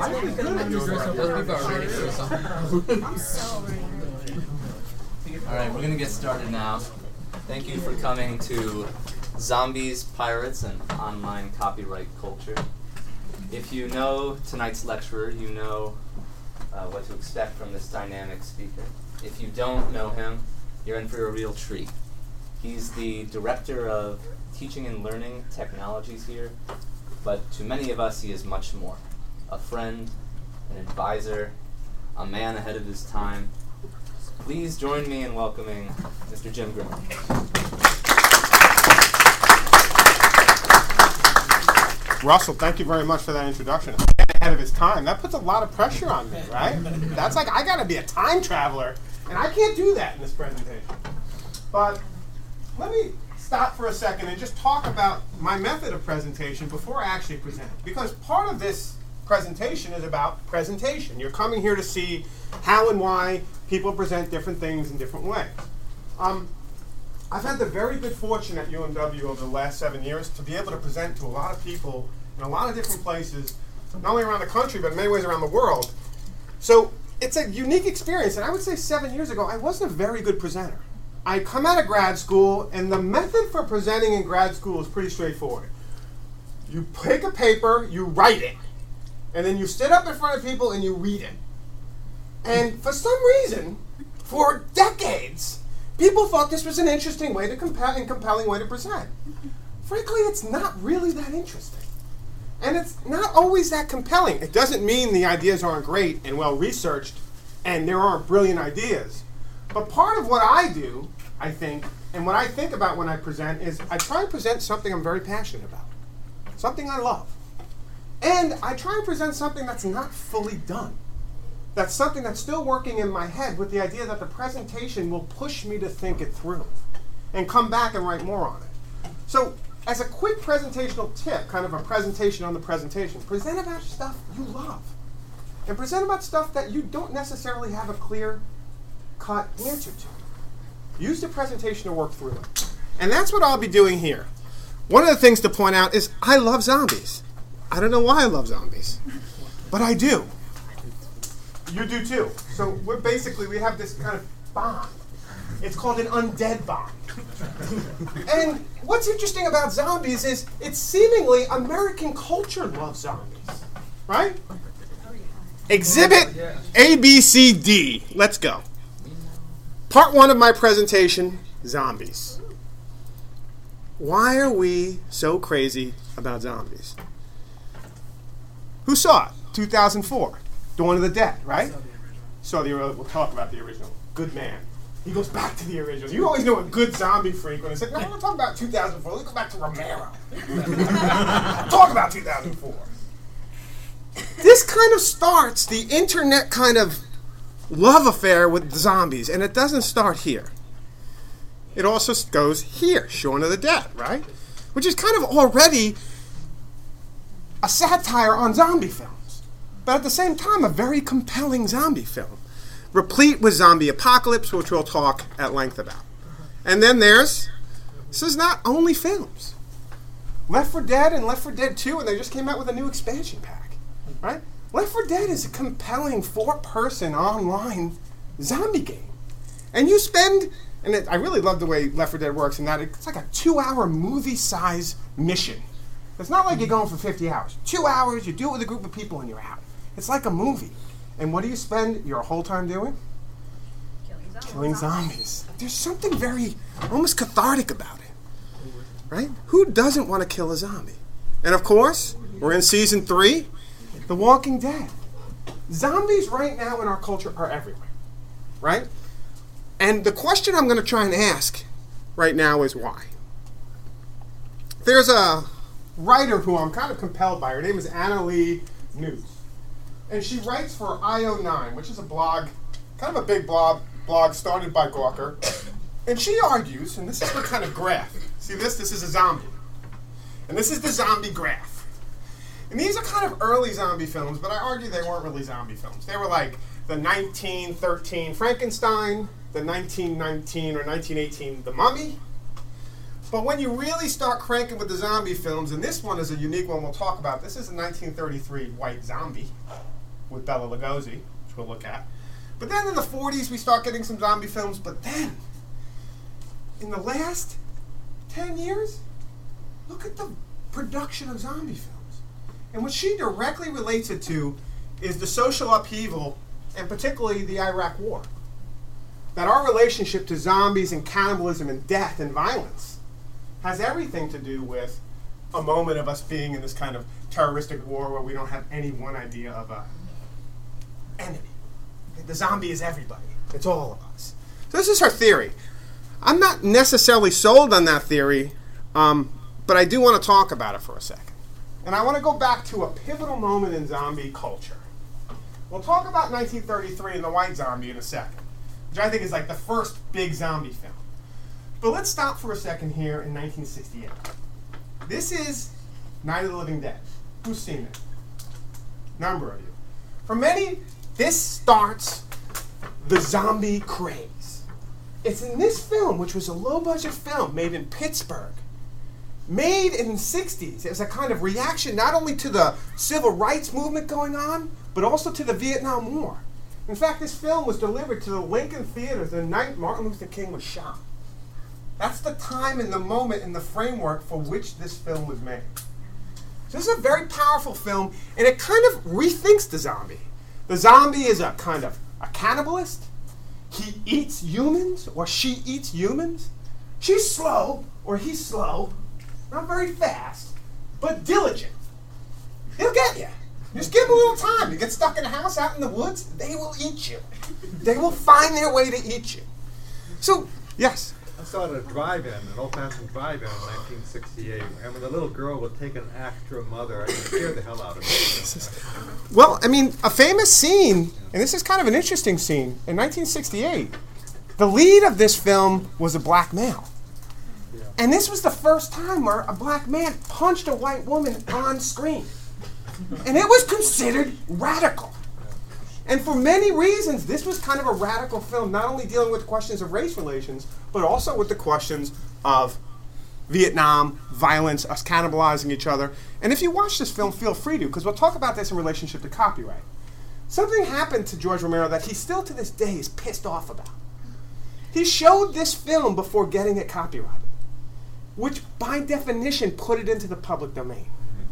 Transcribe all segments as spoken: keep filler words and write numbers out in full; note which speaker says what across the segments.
Speaker 1: All right, we're going to get started now. Thank you for coming to Zombies, Pirates, and Online Copyright Culture. If you know tonight's lecturer, you know uh, what to expect from this dynamic speaker. If you don't know him, you're in for a real treat. He's the director of teaching and learning technologies here, but to many of us, he is much more. A friend, an advisor, a man ahead of his time. Please join me in welcoming Mister Jim Grimm.
Speaker 2: Russell, thank you very much for that introduction. Ahead of his time. That puts a lot of pressure on me, right? That's like, I gotta be a time traveler, and I can't do that in this presentation. But let me stop for a second and just talk about my method of presentation before I actually present. Because part of this presentation is about presentation. You're coming here to see how and why people present different things in different ways. Um, I've had the very good fortune at U M W over the last seven years to be able to present to a lot of people in a lot of different places, not only around the country, but in many ways around the world. So it's a unique experience, and I would say seven years ago, I wasn't a very good presenter. I come out of grad school, and the method for presenting in grad school is pretty straightforward. You pick a paper, you write it, and then you sit up in front of people and you read it. And for some reason, for decades, people thought this was an interesting way to compel and compelling way to present. Frankly, it's not really that interesting. And it's not always that compelling. It doesn't mean the ideas aren't great and well researched and there aren't brilliant ideas. But part of what I do, I think, and what I think about when I present is I try and present something I'm very passionate about, something I love. And I try and present something that's not fully done. That's something that's still working in my head with the idea that the presentation will push me to think it through and come back and write more on it. So as a quick presentational tip, kind of a presentation on the presentation, present about stuff you love. And present about stuff that you don't necessarily have a clear-cut answer to. Use the presentation to work through it. And that's what I'll be doing here. One of the things to point out is I love zombies. I don't know why I love zombies, but I do. You do too. So we're basically, we have this kind of bond. It's called an undead bond. And what's interesting about zombies is it's seemingly American culture loves zombies, right? Exhibit A, B, C, D. Let's go. Part one of my presentation, zombies. Why are we so crazy about zombies? Who saw it? two thousand four. Dawn of the Dead, right? Saw the original. We'll talk about the original. Good man. He goes back to the original. You always know a good zombie freak when they say, no, we're talking about two thousand four. Let's go back to Romero. Talk about two thousand four. This kind of starts the internet kind of love affair with zombies, and it doesn't start here. It also goes here, Shaun of the Dead, right? Which is kind of already a satire on zombie films, but at the same time, a very compelling zombie film, replete with zombie apocalypse, which we'll talk at length about. And then there's, this is not only films. Left four Dead and Left four Dead two, and they just came out with a new expansion pack, right? Left four Dead is a compelling four-person online zombie game. And you spend, and it, I really love the way Left four Dead works in that it's like a two-hour movie-size mission. It's not like you're going for fifty hours. Two hours, you do it with a group of people and you're out. It's like a movie. And what do you spend your whole time doing?
Speaker 3: Killing zombies.
Speaker 2: Killing zombies. There's something very, almost cathartic about it. Right? Who doesn't want to kill a zombie? And of course, we're in season three, The Walking Dead. Zombies right now in our culture are everywhere. Right? And the question I'm going to try and ask right now is why? There's a writer who I'm kind of compelled by. Her name is Anna Lee News. And she writes for I O nine, which is a blog, kind of a big blog, blog started by Gawker. And she argues, and this is her kind of graph. See this? This is a zombie. And this is the zombie graph. And these are kind of early zombie films, but I argue they weren't really zombie films. They were like the nineteen thirteen Frankenstein, the nineteen nineteen or nineteen eighteen The Mummy, But when you really start cranking with the zombie films, and this one is a unique one we'll talk about. This is a nineteen thirty-three White Zombie with Bela Lugosi, which we'll look at. But then in the forties, we start getting some zombie films. But then, in the last ten years, look at the production of zombie films. And what she directly relates it to is the social upheaval, and particularly the Iraq War. That our relationship to zombies and cannibalism and death and violence has everything to do with a moment of us being in this kind of terroristic war where we don't have any one idea of a enemy. The zombie is everybody. It's all of us. So this is her theory. I'm not necessarily sold on that theory, um, but I do want to talk about it for a second. And I want to go back to a pivotal moment in zombie culture. We'll talk about nineteen thirty-three and the White Zombie in a second, which I think is like the first big zombie film. But let's stop for a second here in nineteen sixty-eight. This is Night of the Living Dead. Who's seen it? Number of you. For many, this starts the zombie craze. It's in this film, which was a low-budget film made in Pittsburgh, made in the sixties. It was a kind of reaction not only to the civil rights movement going on, but also to the Vietnam War. In fact, this film was delivered to the Lincoln Theater the night Martin Luther King was shot. That's the time and the moment and the framework for which this film was made. So this is a very powerful film, and it kind of rethinks the zombie. The zombie is a kind of a cannibalist. He eats humans, or she eats humans. She's slow, or he's slow. Not very fast, but diligent. He'll get you. Just give them a little time. You get stuck in a house out in the woods, they will eat you. They will find their way to eat you. So, yes?
Speaker 4: I saw it at a drive-in, an old-fashioned drive-in in nineteen sixty-eight, and when the little girl would take an axe to her mother, it scared the hell out of me.
Speaker 2: Well, I mean, a famous scene, and this is kind of an interesting scene, in nineteen sixty-eight, the lead of this film was a black male. Yeah. And this was the first time where a black man punched a white woman on screen. And it was considered radical. And for many reasons, this was kind of a radical film, not only dealing with questions of race relations, but also with the questions of Vietnam, violence, us cannibalizing each other. And if you watch this film, feel free to, because we'll talk about this in relationship to copyright. Something happened to George Romero that he still to this day is pissed off about. He showed this film before getting it copyrighted, which by definition put it into the public domain.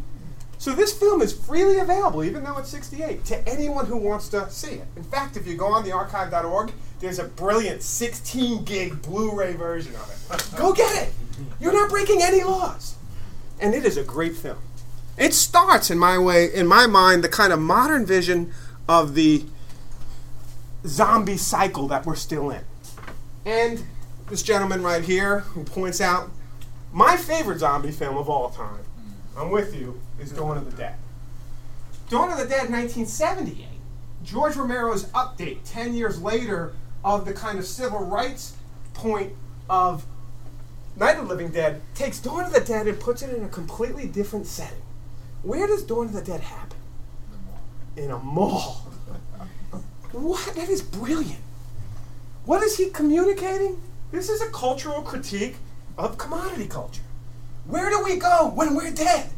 Speaker 2: So this film is freely available, even though it's sixty-eight, to anyone who wants to see it. In fact, if you go on the archive dot org, there's a brilliant sixteen gig Blu-ray version of it. Go get it! You're not breaking any laws. And it is a great film. It starts, in my way, in my mind, the kind of modern vision of the zombie cycle that we're still in. And this gentleman right here, who points out, my favorite zombie film of all time, I'm with you, is Dawn of the Dead. Dawn of the Dead, nineteen seventy-eight. George Romero's update, ten years later, of the kind of civil rights point of Night of the Living Dead, takes Dawn of the Dead and puts it in a completely different setting. Where does Dawn of the Dead happen? In a mall. What? That is brilliant. What is he communicating? This is a cultural critique of commodity culture. Where do we go when we're dead?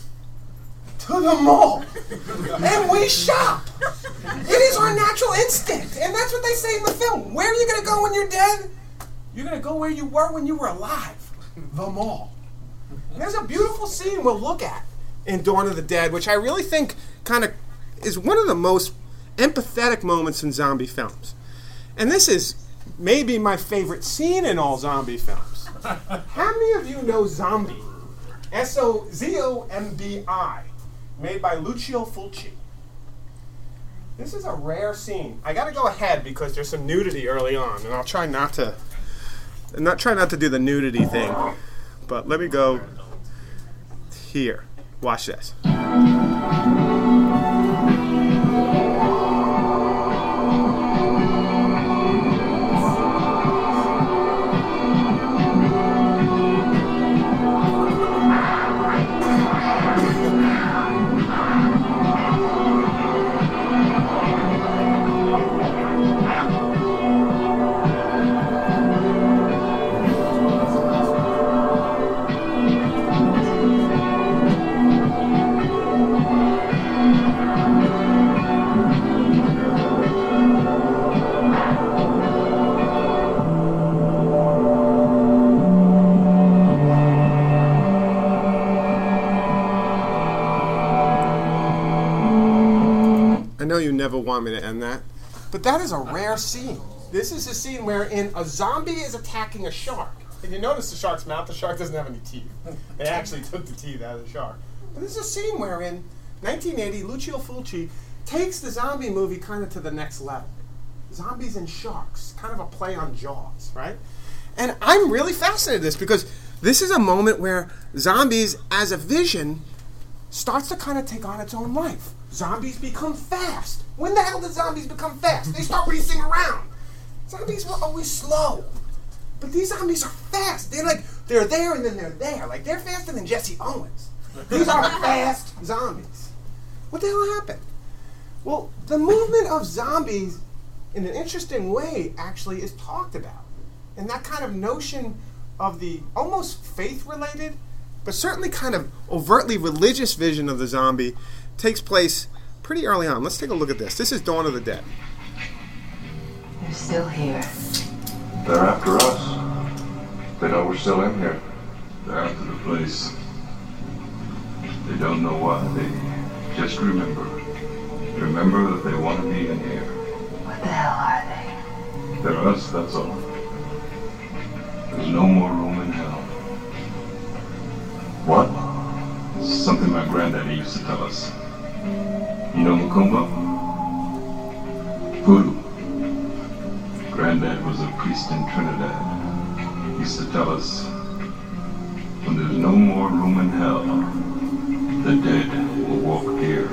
Speaker 2: To the mall. And we shop. It is our natural instinct. And that's what they say in the film. Where are you going to go when you're dead? You're going to go where you were when you were alive. The mall. And there's a beautiful scene we'll look at in Dawn of the Dead, which I really think kind of is one of the most empathetic moments in zombie films. And this is maybe my favorite scene in all zombie films. How many of you know Zombie? S O Z O M B I, made by Lucio Fulci. This is a rare scene. I got to go ahead because there's some nudity early on, and I'll try not to, not try not to do the nudity thing. But let me go here. Watch this. know you never want me to end that, but that is a rare scene. This is a scene wherein a zombie is attacking a shark. And you notice the shark's mouth, the shark doesn't have any teeth. They actually took the teeth out of the shark. But this is a scene wherein, nineteen eighty, Lucio Fulci takes the zombie movie kind of to the next level. Zombies and sharks, kind of a play on Jaws, right? And I'm really fascinated with this because this is a moment where zombies as a vision starts to kind of take on its own life. Zombies become fast. When the hell did zombies become fast? They start racing around. Zombies were always slow. But these zombies are fast. They're like, they're there and then they're there. Like, they're faster than Jesse Owens. These are fast zombies. What the hell happened? Well, the movement of zombies, in an interesting way, actually is talked about. And that kind of notion of the almost faith-related, but certainly kind of overtly religious vision of the zombie takes place pretty early on. Let's take a look at this. This is Dawn of the Dead.
Speaker 5: They're still here.
Speaker 6: They're after us. They know we're still in here. They're after the place. They don't know why. They just remember. Remember that they want to be in here.
Speaker 5: What the hell are they?
Speaker 6: They're us, that's all. There's no more room in hell. What? Something my granddaddy used to tell us. You know Macumba? Voodoo. Granddad was a priest in Trinidad. He used to tell us, when there's no more room in hell, the dead will walk here.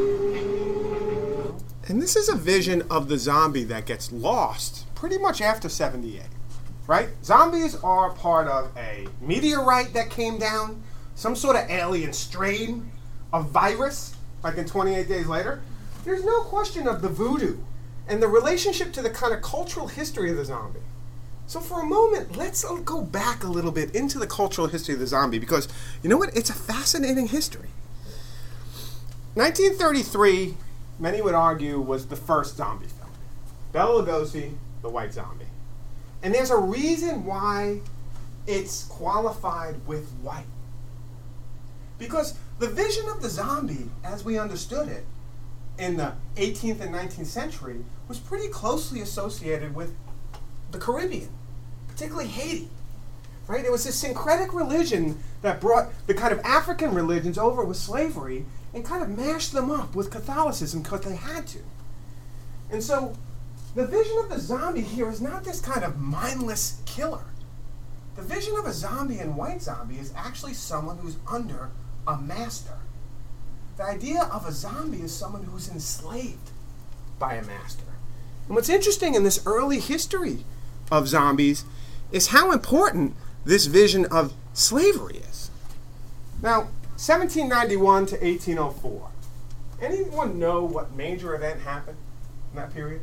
Speaker 2: And this is a vision of the zombie that gets lost pretty much after seventy-eight, right? Zombies are part of a meteorite that came down, some sort of alien strain, a virus, like in twenty-eight Days Later. There's no question of the voodoo and the relationship to the kind of cultural history of the zombie. So for a moment, let's go back a little bit into the cultural history of the zombie because, you know what, it's a fascinating history. nineteen thirty-three, many would argue, was the first zombie film. Bela Lugosi, The White Zombie. And there's a reason why it's qualified with white. Because the vision of the zombie, as we understood it, in the eighteenth and nineteenth century, was pretty closely associated with the Caribbean, particularly Haiti. Right? It was a syncretic religion that brought the kind of African religions over with slavery and kind of mashed them up with Catholicism because they had to. And so the vision of the zombie here is not this kind of mindless killer. The vision of a zombie and White Zombie is actually someone who's under a master. The idea of a zombie is someone who's enslaved by a master. And what's interesting in this early history of zombies is how important this vision of slavery is. Now, seventeen ninety-one to eighteen oh four. Anyone know what major event happened in that period?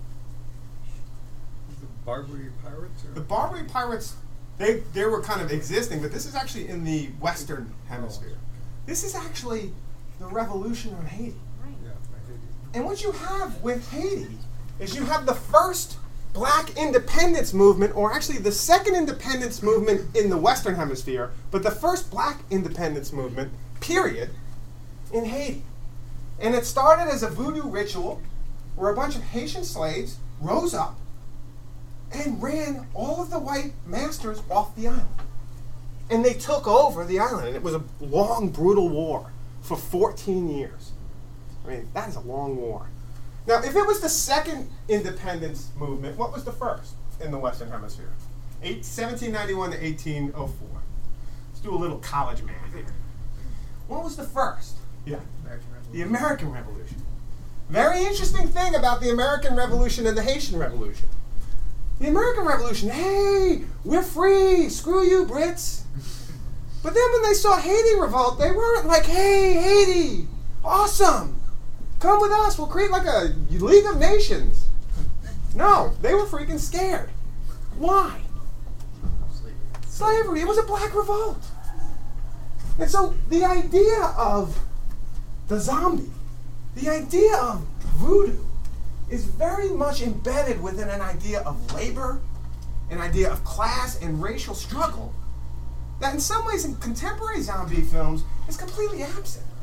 Speaker 4: The Barbary Pirates? Or?
Speaker 2: The Barbary Pirates, they, they were kind of existing, but this is actually in the Western Hemisphere. This is actually the revolution on Haiti.
Speaker 4: Yeah, Haiti.
Speaker 2: And what you have with Haiti is you have the first black independence movement, or actually the second independence movement in the Western Hemisphere, but the first black independence movement, period, in Haiti. And it started as a voodoo ritual where a bunch of Haitian slaves rose up and ran all of the white masters off the island. And they took over the island, and it was a long, brutal war for fourteen years. I mean, that is a long war. Now, if it was the second independence movement, what was the first in the Western Hemisphere? Eight, seventeen ninety-one to eighteen oh four. Let's do a little college math here. What was the first? Yeah,
Speaker 4: American Revolution.
Speaker 2: the American Revolution. Very interesting thing about the American Revolution and the Haitian Revolution. The American Revolution, hey, we're free, screw you, Brits. But then when they saw Haiti revolt, they weren't like, hey, Haiti, awesome. Come with us, we'll create like a League of Nations. No, they were freaking scared. Why?
Speaker 4: Slavery.
Speaker 2: Slavery, it was a black revolt. And so the idea of the zombie, the idea of voodoo, is very much embedded within an idea of labor, an idea of class and racial struggle, that in some ways in contemporary zombie films is completely absent.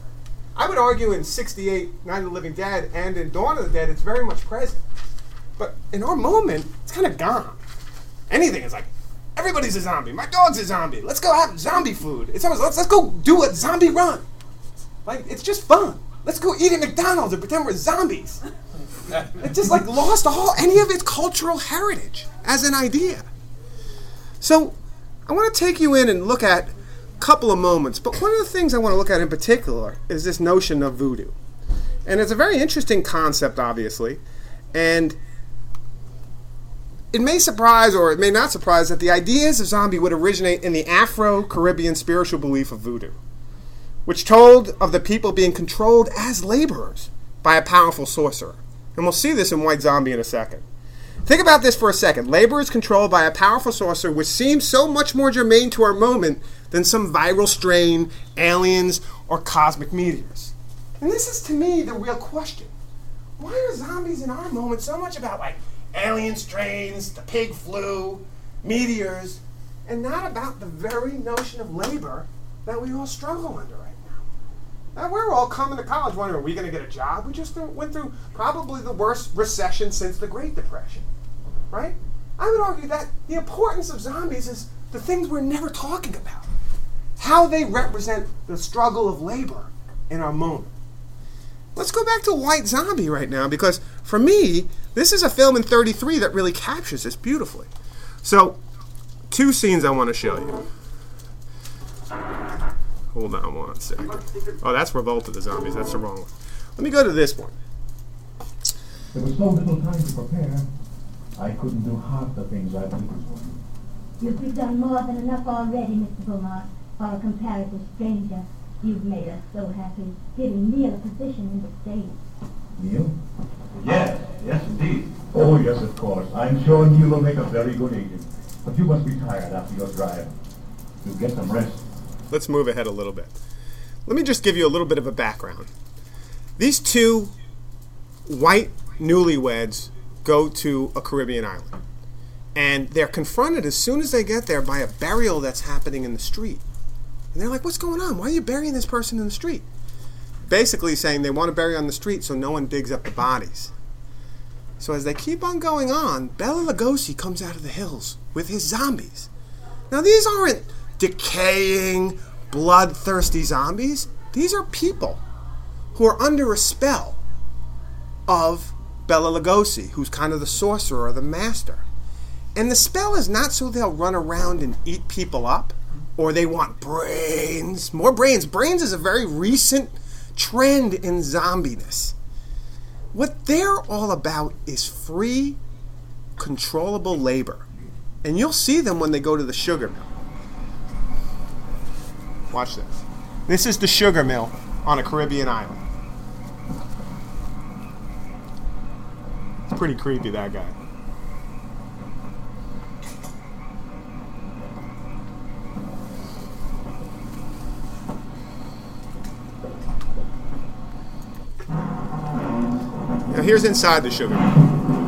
Speaker 2: I would argue in sixty-eight, Night of the Living Dead, and in Dawn of the Dead, it's very much present. But in our moment, it's kind of gone. Anything is like, everybody's a zombie. My dog's a zombie. Let's go have zombie food. It's always, let's, let's go do a zombie run. Like, it's just fun. Let's go eat at McDonald's and pretend we're zombies. It just like lost all any of its cultural heritage as an idea. So I want to take you in and look at a couple of moments, but one of the things I want to look at in particular is this notion of voodoo. And it's a very interesting concept, obviously, and it may surprise or it may not surprise that the ideas of zombie would originate in the Afro-Caribbean spiritual belief of voodoo, which told of the people being controlled as laborers by a powerful sorcerer. And we'll see this in White Zombie in a second. Think about this for a second. Laborers controlled by a powerful sorcerer, which seems so much more germane to our moment than some viral strain, aliens, or cosmic meteors. And this is, to me, the real question. Why are zombies in our moment so much about, like, alien strains, the pig flu, meteors, and not about the very notion of labor that we all struggle under right now? Now, we're all coming to college wondering, are we going to get a job? We just went through probably the worst recession since the Great Depression, right? I would argue that the importance of zombies is the things we're never talking about. How they represent the struggle of labor in our moment. Let's go back to White Zombie right now, because for me, this is a film in thirty-three that really captures this beautifully. So, two scenes I want to show you. Hold on one second. Oh, that's Revolt of the Zombies. That's the wrong one. Let me go to this one.
Speaker 7: There was so little time to prepare. I couldn't do half the things I wanted to.
Speaker 8: You've done more than enough already, Mister Beaumont. For a comparative stranger, you've made us so happy, giving Neil a position in the state.
Speaker 7: Neil? Yes, yes indeed. Oh yes, of course. I'm sure Neil will make a very good agent. But you must be tired after your drive. You get some rest.
Speaker 2: Let's move ahead a little bit. Let me just give you a little bit of a background. These two white newlyweds go to a Caribbean island. And they're confronted as soon as they get there by a burial that's happening in the street. And they're like, what's going on? Why are you burying this person in the street? Basically saying they want to bury on the street so no one digs up the bodies. So as they keep on going on, Bela Lugosi comes out of the hills with his zombies. Now these aren't decaying, bloodthirsty zombies. These are people who are under a spell of Bela Lugosi, who's kind of the sorcerer or the master. And the spell is not so they'll run around and eat people up, or they want brains. More brains. Brains is a very recent trend in zombiness. What they're all about is free, controllable labor. And you'll see them when they go to the sugar mill. Watch this. This is the sugar mill on a Caribbean island. It's pretty creepy, that guy. Now here's inside the sugar mill.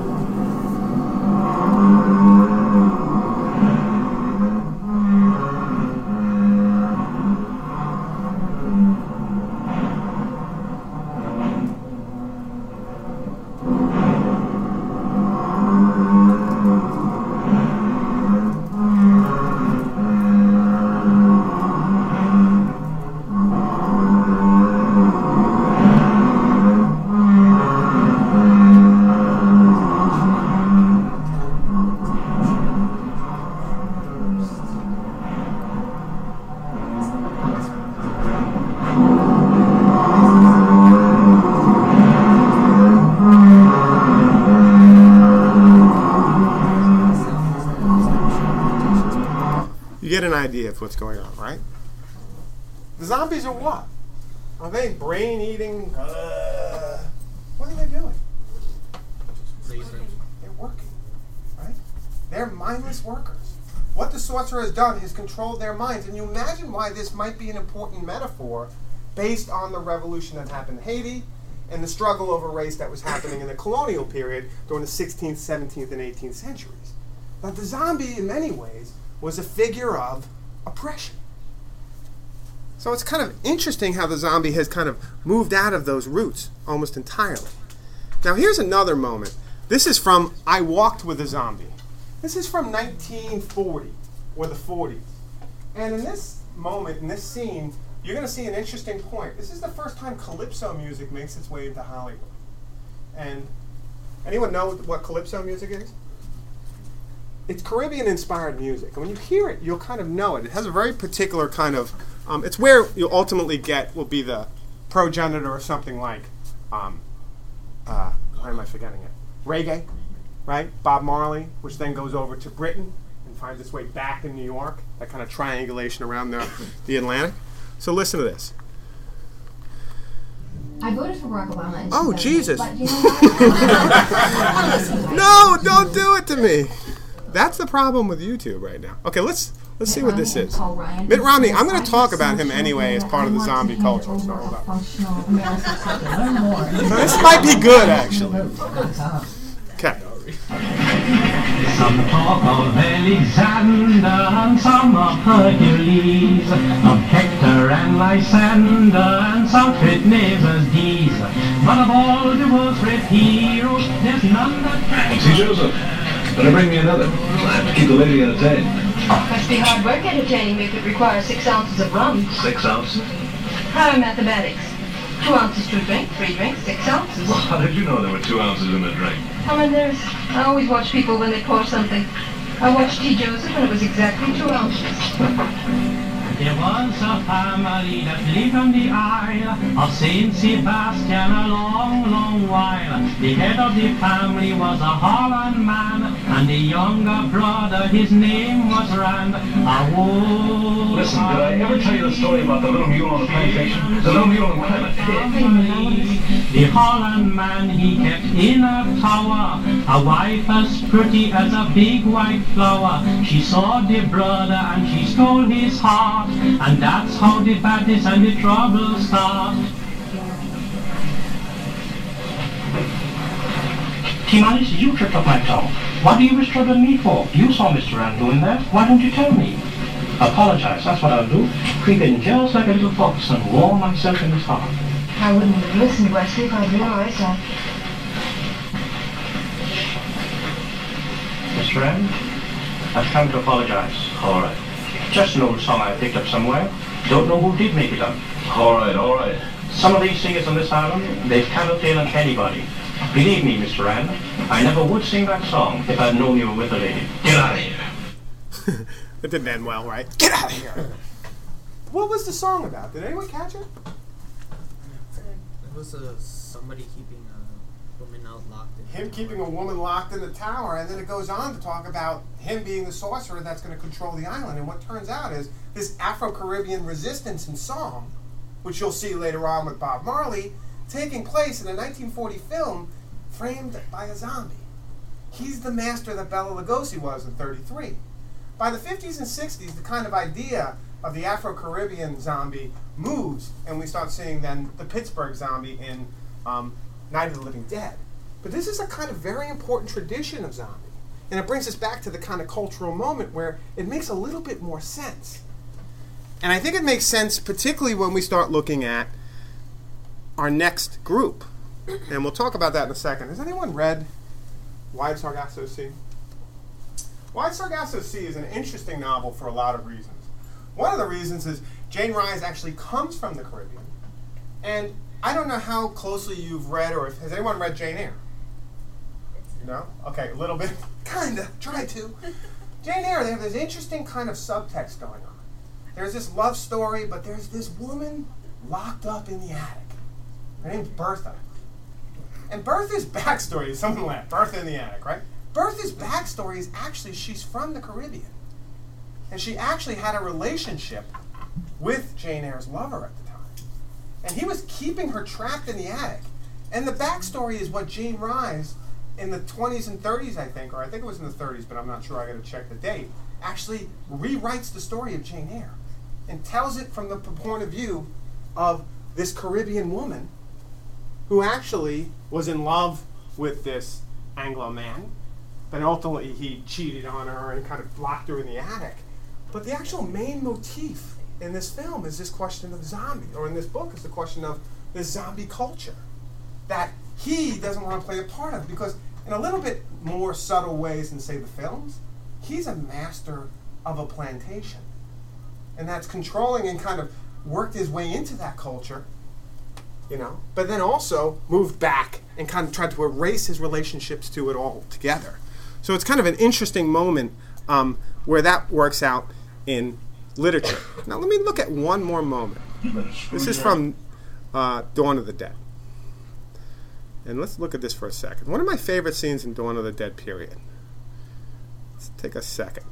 Speaker 2: Get an idea of what's going on, right? The zombies are what? Are they brain eating? Uh, what are they doing? They're working, right? They're mindless workers. What the sorcerer has done is controlled their minds, and you imagine why this might be an important metaphor based on the revolution that happened in Haiti and the struggle over race that was happening in the colonial period during the sixteenth, seventeenth, and eighteenth centuries. That the zombie, in many ways, was a figure of oppression. So it's kind of interesting how the zombie has kind of moved out of those roots almost entirely. Now here's another moment. This is from I Walked with a Zombie. This is from nineteen forty, or the forties. And in this moment, in this scene, you're going to see an interesting point. This is the first time calypso music makes its way into Hollywood. And anyone know what calypso music is? It's Caribbean-inspired music. And when you hear it, you'll kind of know it. It has a very particular kind of, um, it's where you'll ultimately get, will be the progenitor or something like, um, uh, why am I forgetting it? Reggae, right? Bob Marley, which then goes over to Britain and finds its way back in New York, that kind of triangulation around the, the Atlantic. So listen to this.
Speaker 9: I voted for Barack Obama.
Speaker 2: Oh, Jesus.
Speaker 9: But, you know,
Speaker 2: No, don't do it to me. That's the problem with YouTube right now. Okay, let's let's see what this is. Mitt Romney, I'm going to taltalk about him anyway as part of the zombie culture. So, hold on. So this might be good, actually. Okay.
Speaker 10: Some talk of Alexander and some of Hercules, of Hector and Lysander and some fit names as these. But of all the world's great heroes, there's none that can.
Speaker 6: See, Joseph, better bring me another. I have to keep the lady entertained.
Speaker 3: Must be hard work entertaining me if it requires six ounces of rum.
Speaker 6: Six ounces?
Speaker 3: How mathematics? Two ounces to a drink, three drinks, six ounces.
Speaker 6: Well, how did you know there were two ounces in a drink?
Speaker 3: I mean, there's, I always watch people when they pour something. I watched T. Joseph and it was exactly two ounces.
Speaker 10: There was a family that lived on the Isle of Saint Sebastian a long, long while. The head of the family was a Holland man, and the younger brother, his name was Rand. Oh,
Speaker 6: Listen, did I ever tell you the story about the little mule on the plantation? The little mule in Clement.
Speaker 10: The Holland man, he kept in a tower a wife as pretty as a big white flower. She saw the brother and she stole his heart, and that's how the badness and the trouble start. Timalis, you tripped up my tongue. What do you wish trouble me for? You saw Mister Rand doing that. Why don't you tell me? Apologize, that's what I'll do. Creep in just like a little fox and warm myself in his heart.
Speaker 3: I wouldn't have listened, Wesley, if I'd realized that.
Speaker 10: Mister Rand, I've come to apologize.
Speaker 6: All right.
Speaker 10: Just an old song I picked up somewhere. Don't know who did make it up.
Speaker 6: All right, all right.
Speaker 10: Some of these singers on this album, they cannot tail on anybody. Believe me, Mister Rand, I never would sing that song if I'd known you were with a lady. Get out of here.
Speaker 2: It didn't end well, right? Get out of here. What was the song about? Did anyone catch it?
Speaker 11: It was uh, somebody keeping a woman out locked in
Speaker 2: Him
Speaker 11: the
Speaker 2: keeping a woman locked in the tower, and then it goes on to talk about him being the sorcerer that's going to control the island. And what turns out is this Afro-Caribbean resistance in song, which you'll see later on with Bob Marley, taking place in a nineteen forty film framed by a zombie. He's the master that Bela Lugosi was in thirty-three. By the fifties and sixties, the kind of idea of the Afro-Caribbean zombie moves, and we start seeing then the Pittsburgh zombie in um, Night of the Living Dead. But this is a kind of very important tradition of zombie. And it brings us back to the kind of cultural moment where it makes a little bit more sense. And I think it makes sense particularly when we start looking at our next group. And we'll talk about that in a second. Has anyone read Wide Sargasso Sea? Wide Sargasso Sea is an interesting novel for a lot of reasons. One of the reasons is Jane Rise actually comes from the Caribbean. And I don't know how closely you've read, or if, has anyone read Jane Eyre? No? Okay, a little bit. Kinda. Try to. Jane Eyre, they have this interesting kind of subtext going on. There's this love story, but there's this woman locked up in the attic. Her name's Bertha. And Bertha's backstory, someone laughed, Bertha in the attic, right? Bertha's backstory is actually she's from the Caribbean. And she actually had a relationship with Jane Eyre's lover at the time. And he was keeping her trapped in the attic. And the backstory is what Jane Rise, in the twenties and thirties, I think, or I think it was in the thirties, but I'm not sure, I gotta check the date, actually rewrites the story of Jane Eyre and tells it from the point of view of this Caribbean woman who actually was in love with this Anglo man, but ultimately he cheated on her and kind of locked her in the attic. But the actual main motif in this film is this question of zombie, or in this book is the question of this zombie culture that he doesn't want to play a part of, because in a little bit more subtle ways than, say, the films, he's a master of a plantation. And that's controlling and kind of worked his way into that culture, you know, but then also moved back and kind of tried to erase his relationships to it all together. So it's kind of an interesting moment um, where that works out in literature. Now let me look at one more moment. This is from uh, Dawn of the Dead. And let's look at this for a second. One of my favorite scenes in Dawn of the Dead, period. Let's take a second.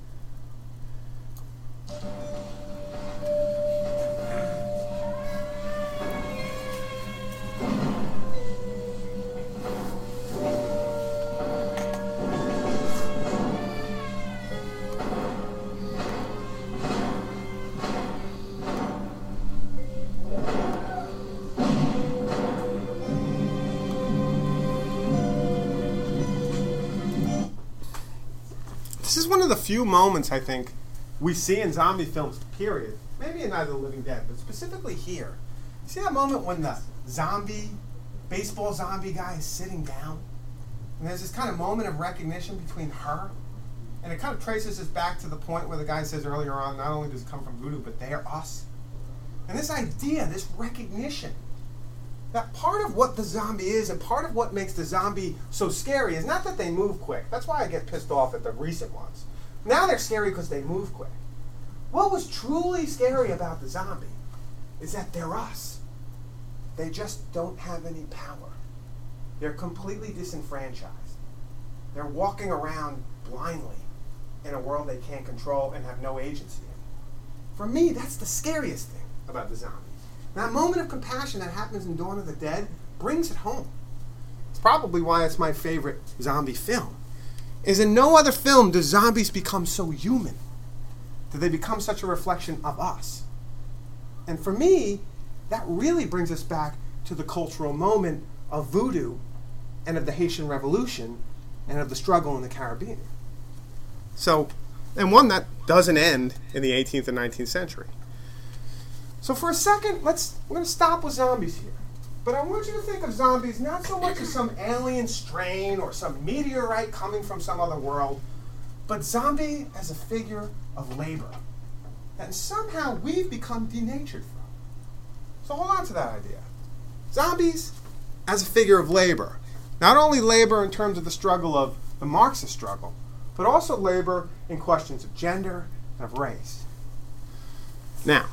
Speaker 2: This is one of the few moments, I think, we see in zombie films, period. Maybe in Night of the Living Dead, but specifically here. You see that moment when the zombie, baseball zombie guy is sitting down? And there's this kind of moment of recognition between her. And it kind of traces us back to the point where the guy says earlier on, not only does it come from voodoo, but they are us. And this idea, this recognition, that part of what the zombie is and part of what makes the zombie so scary is not that they move quick. That's why I get pissed off at the recent ones. Now they're scary because they move quick. What was truly scary about the zombie is that they're us. They just don't have any power. They're completely disenfranchised. They're walking around blindly in a world they can't control and have no agency in. For me, that's the scariest thing about the zombie. That moment of compassion that happens in Dawn of the Dead brings it home. It's probably why it's my favorite zombie film. Is in no other film do zombies become so human. Do they become such a reflection of us? And for me, that really brings us back to the cultural moment of voodoo and of the Haitian Revolution and of the struggle in the Caribbean. So, and one that doesn't end in the eighteenth and nineteenth century. So for a second, let's we're going to stop with zombies here. But I want you to think of zombies not so much as some alien strain or some meteorite coming from some other world, but zombie as a figure of labor that somehow we've become denatured from. So hold on to that idea. Zombies as a figure of labor. Not only labor in terms of the struggle of the Marxist struggle, but also labor in questions of gender and of race. Now,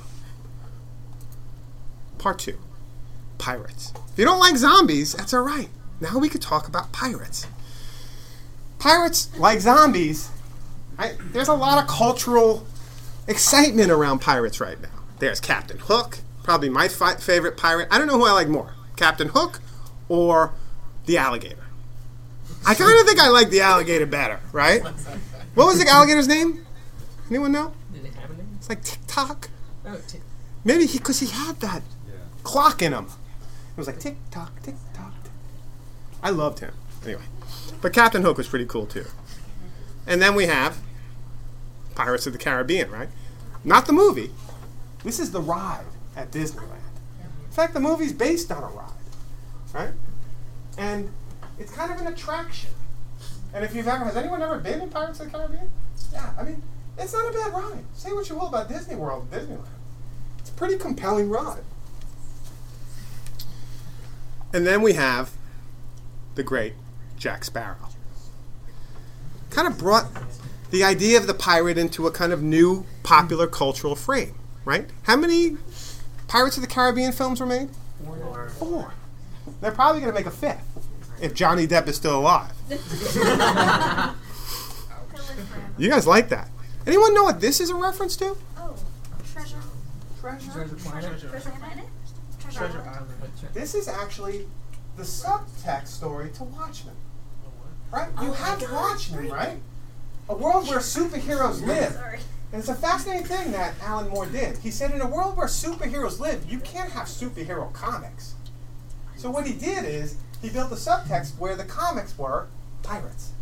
Speaker 2: part two, pirates. If you don't like zombies, that's all right. Now we could talk about pirates. Pirates, like zombies, I, there's a lot of cultural excitement around pirates right now. There's Captain Hook, probably my fi- favorite pirate. I don't know who I like more, Captain Hook or the alligator. I kind of think I like the alligator better, right? What was the alligator's name? Anyone know?
Speaker 11: Did it have a name?
Speaker 2: It's like Tick-Tock.
Speaker 11: Oh, tick.
Speaker 2: Maybe he, because he had that clock in him. It was like tick tock, tick tock. I loved him. Anyway. But Captain Hook was pretty cool too. And then we have Pirates of the Caribbean, right? Not the movie. This is the ride at Disneyland. In fact, the movie's based on a ride. Right? And it's kind of an attraction. And if you've ever, has anyone ever been in Pirates of the Caribbean? Yeah, I mean, it's not a bad ride. Say what you will about Disney World and Disneyland. It's a pretty compelling ride. And then we have the great Jack Sparrow. Kind of brought the idea of the pirate into a kind of new popular cultural frame, right? How many Pirates of the Caribbean films were made?
Speaker 11: Four.
Speaker 2: Four. They're probably going to make a fifth if Johnny Depp is still alive. You guys like that? Anyone know what this is a reference to?
Speaker 9: Oh, treasure.
Speaker 2: Treasure?
Speaker 11: Treasure Planet.
Speaker 9: Treasure Planet?
Speaker 11: Treasure Island.
Speaker 2: This is actually the subtext story to Watchmen. Right? You have Watchmen, right? A world where superheroes live. And it's a fascinating thing that Alan Moore did. He said in a world where superheroes live, you can't have superhero comics. So what he did is, he built a subtext where the comics were pirates.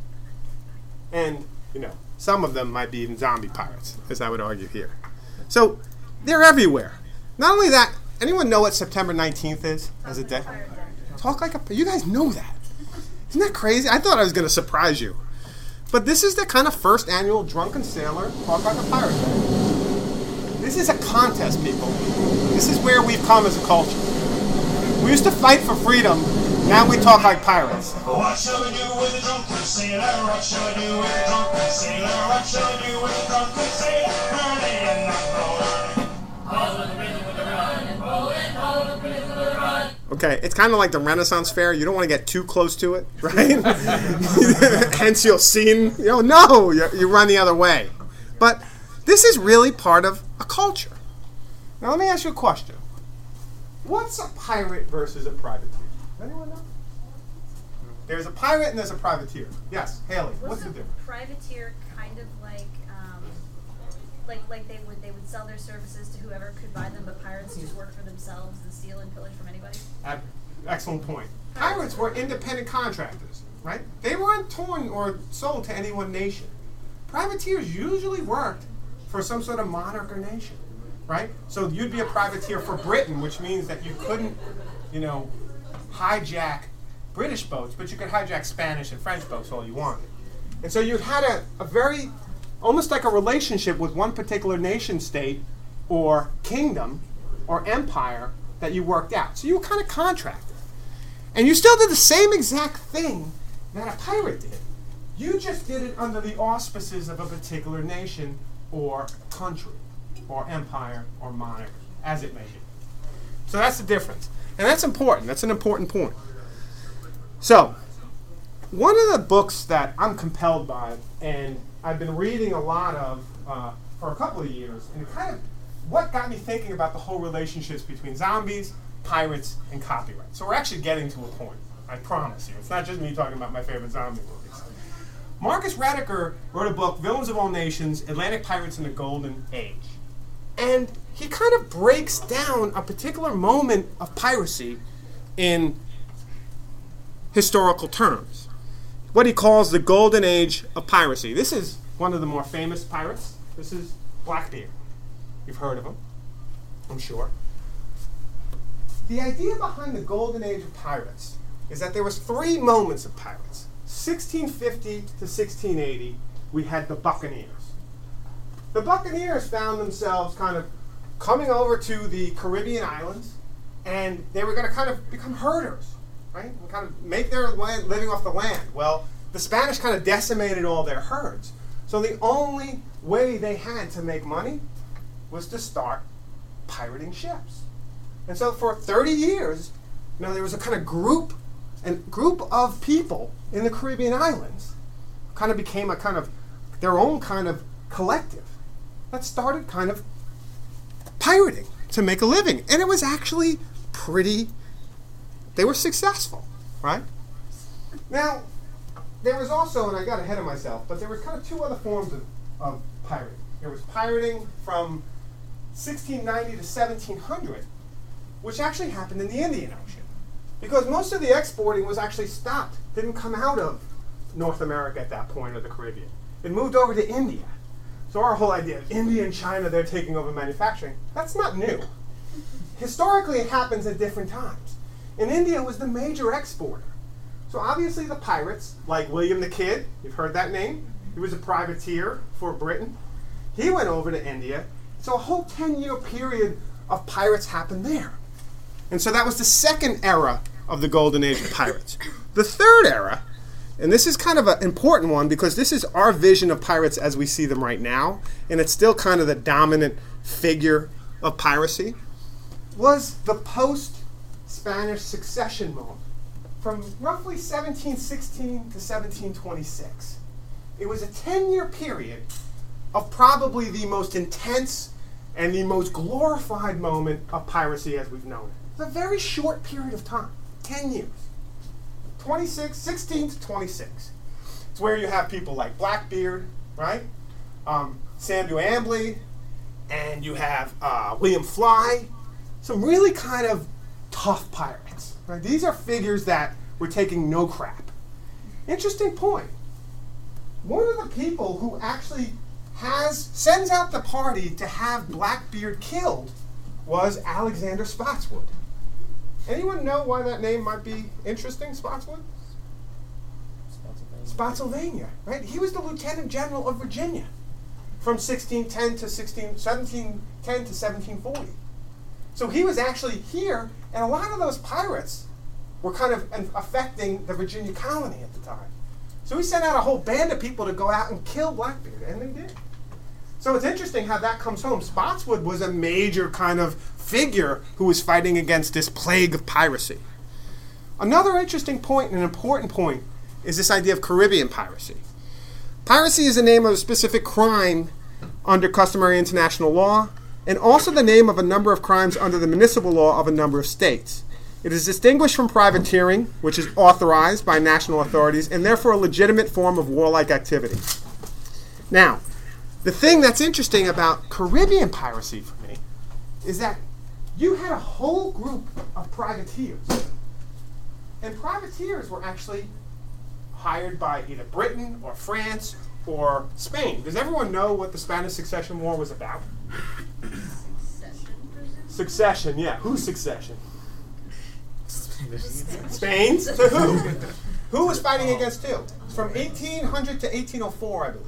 Speaker 2: And, you know, some of them might be even zombie pirates, as I would argue here. So, they're everywhere. Not only that, anyone know what September nineteenth is as a day? Talk like a... You guys know that. Isn't that crazy? I thought I was going to surprise you. But this is the kind of first annual Drunken Sailor Talk Like a Pirate Day. This is a contest, people. This is where we've come as a culture. We used to fight for freedom. Now we talk like pirates.
Speaker 9: What shall we do with a drunken sailor? What shall we do with a drunken sailor? What shall we do with a drunken sailor? Early in the morning. All with the rhythm with the run and rolling, all with the rhythm with the run.
Speaker 2: Okay, it's kind of like the Renaissance Fair. You don't want to get too close to it, right? Hence you'll see, you know, no, you, you run the other way. But this is really part of a culture. Now let me ask you a question. What's a pirate versus a privateer? Does anyone know? There's a pirate and there's a privateer. Yes, Haley, what's
Speaker 12: Wasn't
Speaker 2: the difference?
Speaker 12: Privateer kind of like, um, like like they would they would sell their services to whoever could buy them, but pirates just work for themselves and steal and pillage from anybody?
Speaker 2: Uh, excellent point. Pirates were independent contractors, right? They weren't torn or sold to any one nation. Privateers usually worked for some sort of monarch or nation, right? So you'd be a privateer for Britain, which means that you couldn't, you know, hijack British boats, but you could hijack Spanish and French boats all you wanted. And so you had a, a very, almost like a relationship with one particular nation state or kingdom or empire that you worked out. So you were kind of contracted. And you still did the same exact thing that a pirate did. You just did it under the auspices of a particular nation or country or empire or monarch, as it may be. So that's the difference. And that's important. That's an important point. So, one of the books that I'm compelled by, and I've been reading a lot of uh, for a couple of years, and kind of what got me thinking about the whole relationships between zombies, pirates, and copyright. So we're actually getting to a point, I promise you. It's not just me talking about my favorite zombie movies. Marcus Rediker wrote a book, Villains of All Nations, Atlantic Pirates in the Golden Age. And he kind of breaks down a particular moment of piracy in historical terms. What he calls the Golden Age of Piracy. This is one of the more famous pirates. This is Blackbeard. You've heard of him, I'm sure. The idea behind the Golden Age of Pirates is that there was three moments of pirates. sixteen fifty to sixteen eighty, we had the Buccaneers. The Buccaneers found themselves kind of coming over to the Caribbean islands, and they were going to kind of become herders, right? And kind of make their land, living off the land. Well, the Spanish kind of decimated all their herds. So the only way they had to make money was to start pirating ships. And so for thirty years, you know, there was a kind of group and group of people in the Caribbean islands kind of became a kind of their own kind of collective that started kind of pirating to make a living. And it was actually pretty, they were successful, right? Now, there was also, and I got ahead of myself, but there were kind of two other forms of, of pirating. There was pirating from sixteen ninety to seventeen hundred, which actually happened in the Indian Ocean. Because most of the exporting was actually stopped, didn't come out of North America at that point or the Caribbean. It moved over to India. So our whole idea of India and China, they're taking over manufacturing, that's not new. Historically, it happens at different times. And India was the major exporter. So obviously the pirates, like William the Kid, you've heard that name, he was a privateer for Britain. He went over to India. So a whole ten-year period of pirates happened there. And so that was the second era of the Golden Age of pirates. The third era, and this is kind of an important one because this is our vision of pirates as we see them right now, and it's still kind of the dominant figure of piracy, was the post-Spanish succession moment from roughly seventeen sixteen to seventeen twenty-six. It was a ten-year period of probably the most intense and the most glorified moment of piracy as we've known it. It's a very short period of time, ten years. twenty-six, sixteen to twenty-six. It's where you have people like Blackbeard, right? Um, Samuel Ambley, and you have uh, William Fly. Some really kind of tough pirates. Right? These are figures that were taking no crap. Interesting point. One of the people who actually has sends out the party to have Blackbeard killed was Alexander Spotswood. Anyone know why that name might be interesting, Spotswood? Spotsylvania, right? He was the Lieutenant General of Virginia from sixteen ten to sixteen, seventeen ten to seventeen forty. So he was actually here, and a lot of those pirates were kind of affecting the Virginia colony at the time. So he sent out a whole band of people to go out and kill Blackbeard, and they did. So it's interesting how that comes home. Spotswood was a major kind of figure who was fighting against this plague of piracy. Another interesting point and an important point is this idea of Caribbean piracy. Piracy is the name of a specific crime under customary international law, and also the name of a number of crimes under the municipal law of a number of states. It is distinguished from privateering, which is authorized by national authorities, and therefore a legitimate form of warlike activity. Now, the thing that's interesting about Caribbean piracy for me is that you had a whole group of privateers. And privateers were actually hired by either Britain or France or Spain. Does everyone know what the Spanish Succession War was about? Succession, yeah. Whose succession? Spain's? To who? Who was fighting against who? From eighteen hundred to eighteen oh four, I believe.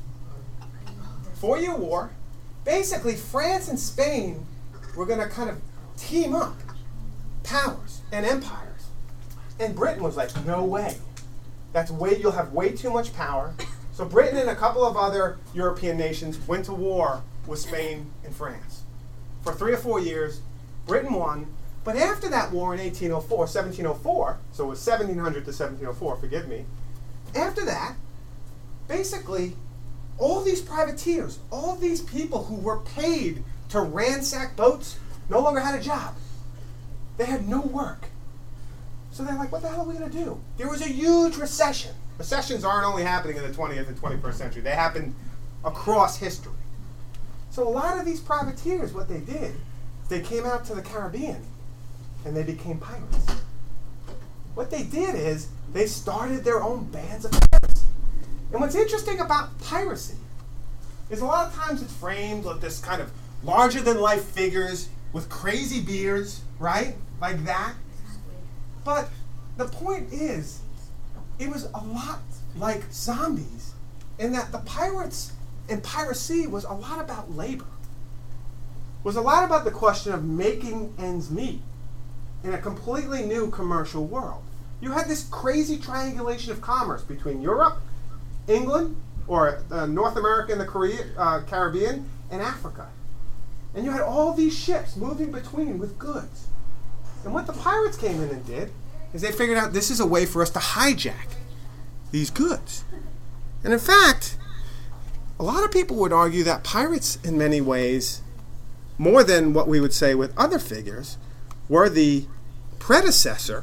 Speaker 2: Four-year war. Basically, France and Spain were going to kind of team up powers and empires. And Britain was like, no way. That's way, you'll have way too much power. So Britain and a couple of other European nations went to war with Spain and France. For three or four years, Britain won. But after that war in eighteen oh four, seventeen oh four, so it was seventeen hundred to seventeen oh four, forgive me. After that, basically, all these privateers, all these people who were paid to ransack boats, no longer had a job. They had no work. So they're like, what the hell are we going to do? There was a huge recession. Recessions aren't only happening in the twentieth and twenty-first century. They happen across history. So a lot of these privateers, what they did, they came out to the Caribbean and they became pirates. What they did is they started their own bands of piracy. And what's interesting about piracy is a lot of times it's framed with this kind of larger-than-life figures with crazy beards, right? Like that. But the point is, it was a lot like zombies in that the pirates and piracy was a lot about labor. It was a lot about the question of making ends meet in a completely new commercial world. You had this crazy triangulation of commerce between Europe, England, or uh, North America and the Korea, uh, Caribbean, and Africa. And you had all these ships moving between with goods. And what the pirates came in and did is they figured out this is a way for us to hijack these goods. And in fact, a lot of people would argue that pirates, in many ways, more than what we would say with other figures, were the predecessor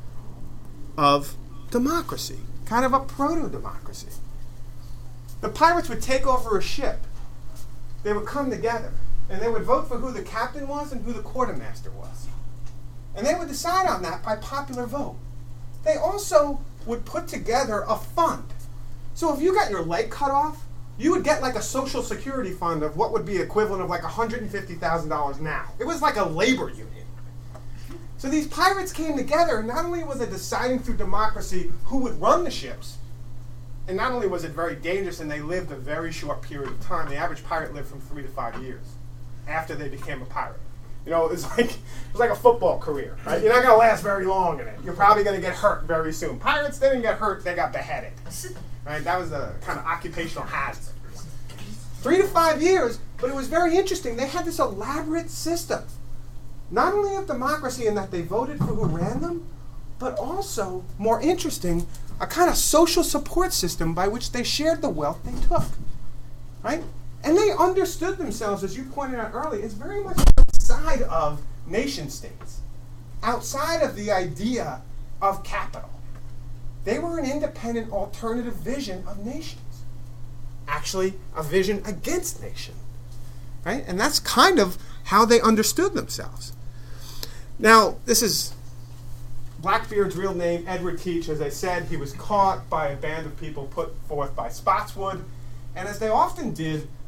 Speaker 2: of democracy, kind of a proto-democracy. The pirates would take over a ship. They would come together, and they would vote for who the captain was and who the quartermaster was. And they would decide on that by popular vote. They also would put together a fund. So if you got your leg cut off, you would get like a social security fund of what would be equivalent of like one hundred fifty thousand dollars now. It was like a labor union. So these pirates came together, and not only was it deciding through democracy who would run the ships, and not only was it very dangerous, and they lived a very short period of time. The average pirate lived from three to five years after they became a pirate. You know, it's like it's like a football career, right? You're not going to last very long in it. You're probably going to get hurt very soon. Pirates, they didn't get hurt; they got beheaded. Right? That was a kind of occupational hazard. Three to five years, but it was very interesting. They had this elaborate system, not only of democracy in that they voted for who ran them, but also, more interesting, a kind of social support system by which they shared the wealth they took. Right? And they understood themselves, as you pointed out earlier, as very much outside of nation states, outside of the idea of capital. They were an independent alternative vision of nations. Actually, a vision against nation. Right? And that's kind of how they understood themselves. Now, this is Blackbeard's real name, Edward Teach. As I said, he was caught by a band of people put forth by Spotswood. And as they often did,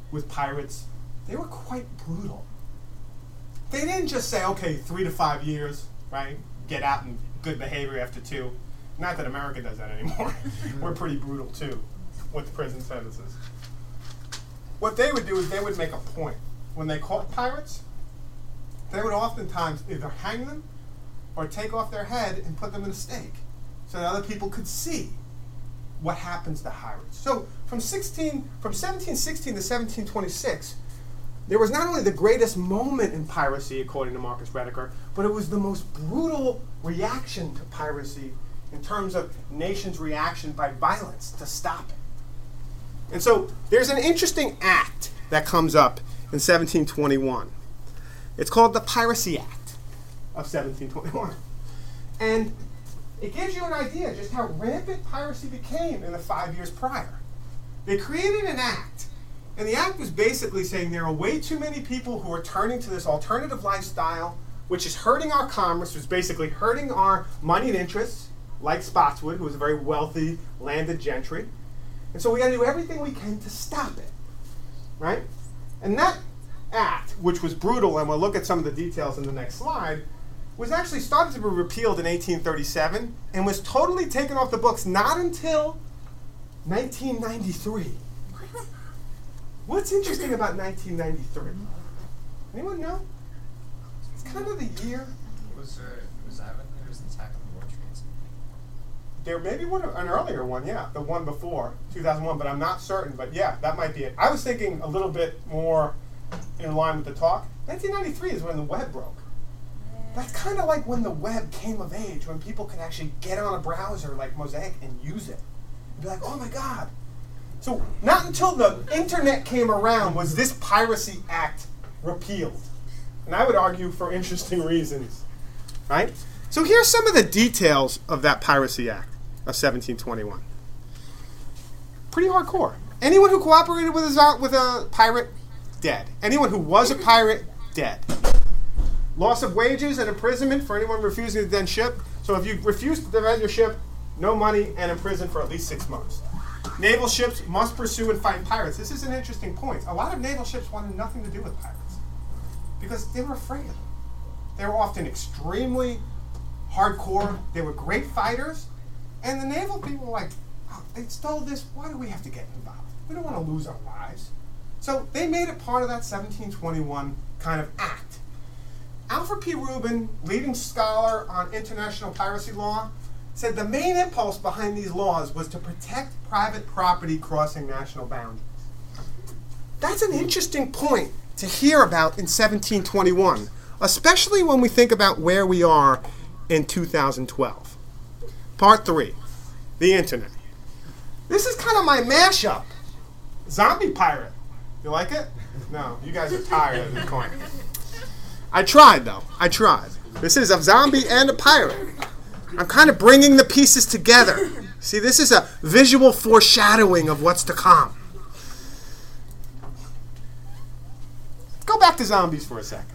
Speaker 2: with pirates, they were quite brutal. They didn't just say, okay, three to five years, right? Get out in good behavior after two. Not that America does that anymore. We're pretty brutal too with prison sentences. What they would do is they would make a point. When they caught pirates, they would oftentimes either hang them or take off their head and put them in a stake so that other people could see what happens to pirates. So from sixteen, from seventeen sixteen to seventeen twenty-six, there was not only the greatest moment in piracy, according to Marcus Rediker, but it was the most brutal reaction to piracy in terms of nations' reaction by violence to stop it. And so there's an interesting act that comes up in seventeen twenty-one. It's called the Piracy Act of seventeen twenty-one. And it gives you an idea just how rampant piracy became in the five years prior. They created an act, and the act was basically saying there are way too many people who are turning to this alternative lifestyle, which is hurting our commerce, which is basically hurting our moneyed interests, like Spotswood, who was a very wealthy landed gentry. And so we got to do everything we can to stop it, right? And that act, which was brutal, and we'll look at some of the details in the next slide, was actually started to be repealed in eighteen thirty-seven and was totally taken off the books not until nineteen ninety-three. What's interesting about nineteen ninety-three? Anyone know? It's kind of the year.
Speaker 13: Was there, was that when there was an attack on the World Trade Center?
Speaker 2: There may be one, an earlier one, yeah, the one before two thousand one, but I'm not certain. But yeah, that might be it. I was thinking a little bit more in line with the talk. nineteen ninety-three is when the web broke. That's kind of like when the web came of age, when people could actually get on a browser like Mosaic and use it. And be like, oh my God. So not until the internet came around was this Piracy Act repealed. And I would argue for interesting reasons, right? So here's some of the details of that Piracy Act of seventeen twenty-one. Pretty hardcore. Anyone who cooperated with a, with a pirate, dead. Anyone who was a pirate, dead. Loss of wages and imprisonment for anyone refusing to defend ship. So if you refuse to defend your ship, no money and imprisoned for at least six months. Naval ships must pursue and fight pirates. This is an interesting point. A lot of naval ships wanted nothing to do with pirates because they were afraid of them. They were often extremely hardcore. They were great fighters. And the naval people were like, oh, they stole this. Why do we have to get involved? We don't want to lose our lives. So they made it part of that seventeen twenty-one kind of act. Alfred P. Rubin, leading scholar on international piracy law, said the main impulse behind these laws was to protect private property crossing national boundaries. That's an interesting point to hear about in seventeen twenty-one, especially when we think about where we are in two thousand twelve. Part three, the internet. This is kind of my mashup. Zombie pirate. You like it? No, you guys are tired of this coin. I tried, though. I tried. This is a zombie and a pirate. I'm kind of bringing the pieces together. See, this is a visual foreshadowing of what's to come. Go back to zombies for a second.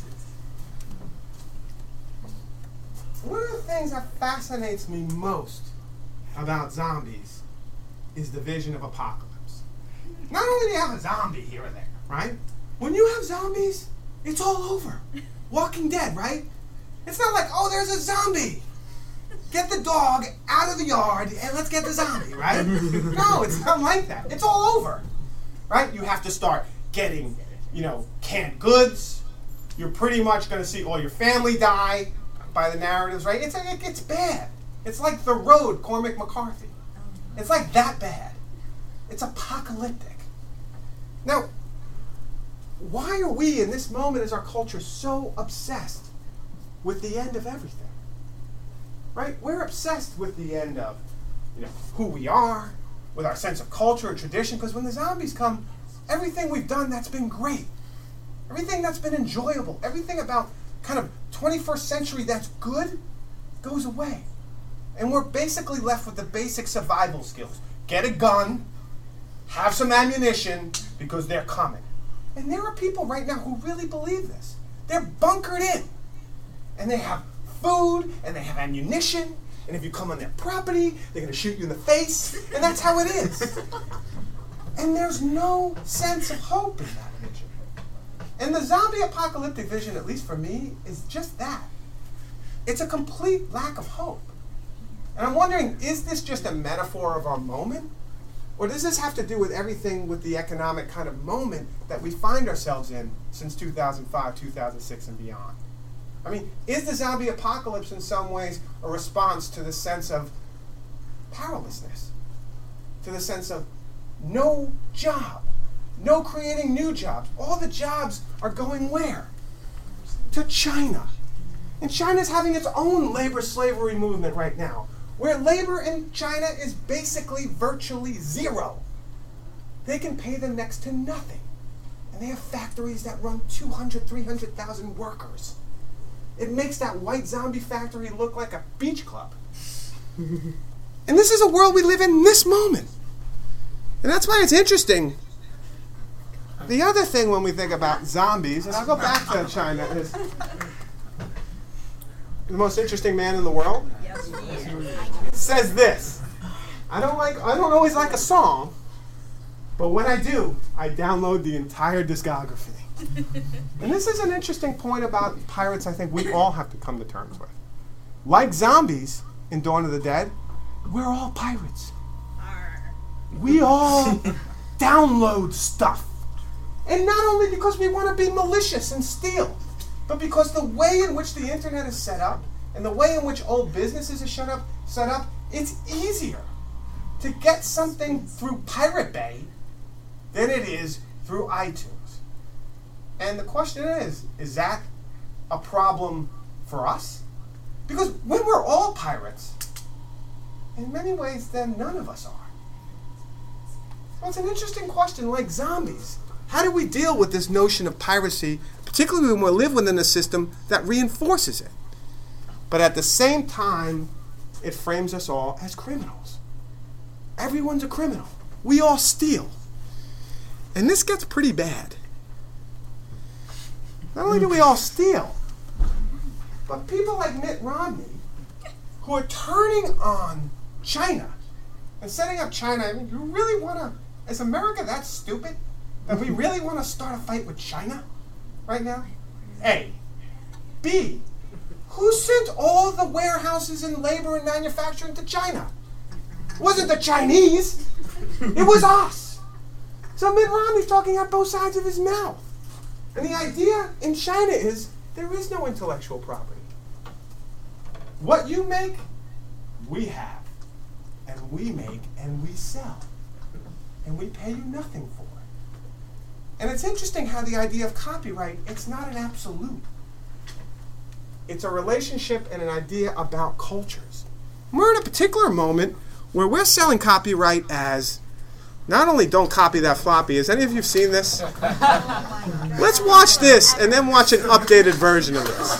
Speaker 2: One of the things that fascinates me most about zombies is the vision of apocalypse. Not only do you have a zombie here or there, right? When you have zombies, it's all over. Walking Dead, right? It's not like, oh, there's a zombie. Get the dog out of the yard and let's get the zombie, right? No, it's not like that. It's all over, right? You have to start getting, you know, canned goods. You're pretty much going to see all your family die by the narratives, right? It's, it gets bad. It's like The Road, Cormac McCarthy. It's like that bad. It's apocalyptic. Now, why are we in this moment as our culture so obsessed with the end of everything? Right? We're obsessed with the end of, you know, who we are, with our sense of culture and tradition, because when the zombies come, everything we've done that's been great, everything that's been enjoyable, everything about kind of twenty-first century that's good goes away. And we're basically left with the basic survival skills. Get a gun, have some ammunition, because they're coming. And there are people right now who really believe this. They're bunkered in. And they have food, and they have ammunition, and if you come on their property, they're going to shoot you in the face, and that's how it is. And there's no sense of hope in that vision. And the zombie apocalyptic vision, at least for me, is just that. It's a complete lack of hope. And I'm wondering, is this just a metaphor of our moment? Or does this have to do with everything with the economic kind of moment that we find ourselves in since two thousand five, two thousand six, and beyond? I mean, is the zombie apocalypse in some ways a response to the sense of powerlessness? To the sense of no job, no creating new jobs. All the jobs are going where? To China. And China's having its own labor slavery movement right now, where labor in China is basically virtually zero. They can pay them next to nothing. And they have factories that run two hundred, three hundred thousand workers. It makes that white zombie factory look like a beach club. And this is a world we live in this moment. And that's why it's interesting. The other thing when we think about zombies, and I'll go back to China, is the most interesting man in the world says this. I don't like I don't always like a song, but when I do, I download the entire discography. And this is an interesting point about pirates I think we all have to come to terms with. Like zombies in Dawn of the Dead, we're all pirates. We all download stuff. And not only because we want to be malicious and steal, but because the way in which the internet is set up and the way in which old businesses are set up, set up, it's easier to get something through Pirate Bay than it is through iTunes. And the question is, is that a problem for us? Because when we're all pirates, in many ways, then none of us are. Well, it's an interesting question, like zombies. How do we deal with this notion of piracy, particularly when we live within a system that reinforces it? But at the same time, it frames us all as criminals. Everyone's a criminal. We all steal. And this gets pretty bad. Not only do we all steal, but people like Mitt Romney, who are turning on China and setting up China, I mean, you really want to, is America that stupid that we really want to start a fight with China right now? A. B. Who sent all the warehouses and labor and manufacturing to China? It wasn't the Chinese. It was us. So Mitt Romney's talking out both sides of his mouth. And the idea in China is there is no intellectual property. What you make, we have. And we make and we sell. And we pay you nothing for it. And it's interesting how the idea of copyright, it's not an absolute. It's a relationship and an idea about cultures. We're in a particular moment where we're selling copyright as not only don't copy that floppy. Has any of you seen this? Let's watch this and then watch an updated version of this.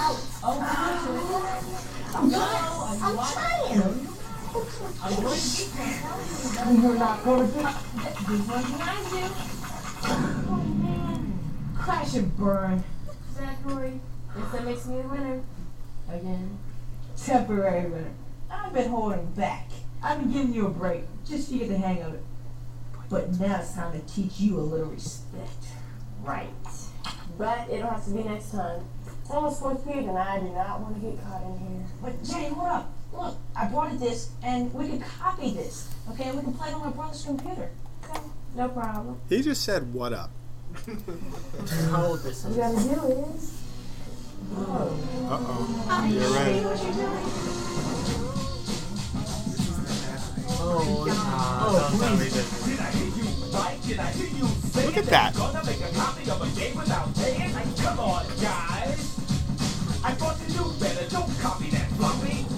Speaker 14: You're not going to do what I do. Oh man, crash and burn.
Speaker 15: Zachary, guess that makes me the winner. Again.
Speaker 14: Temporary winner. I've been holding back. I've been giving you a break just to get the hang of it. But now it's time to teach you a little respect.
Speaker 15: Right. But it'll have to be next time. It's almost fourth period and I do not want to get caught in here.
Speaker 14: But Jay, hold up. Look, I brought a disc and we can copy this. Okay, and we can play it on my brother's computer. Okay?
Speaker 15: No problem.
Speaker 2: He just said, what up?
Speaker 11: How old this
Speaker 15: What
Speaker 11: is?
Speaker 15: you gotta do is... Oh.
Speaker 2: Uh-oh. You're right.
Speaker 11: Oh, no.
Speaker 14: Oh,
Speaker 11: Don't
Speaker 14: please.
Speaker 11: read it.
Speaker 2: Look at that.
Speaker 9: Come on, guys. I thought you knew better. Don't copy that floppy.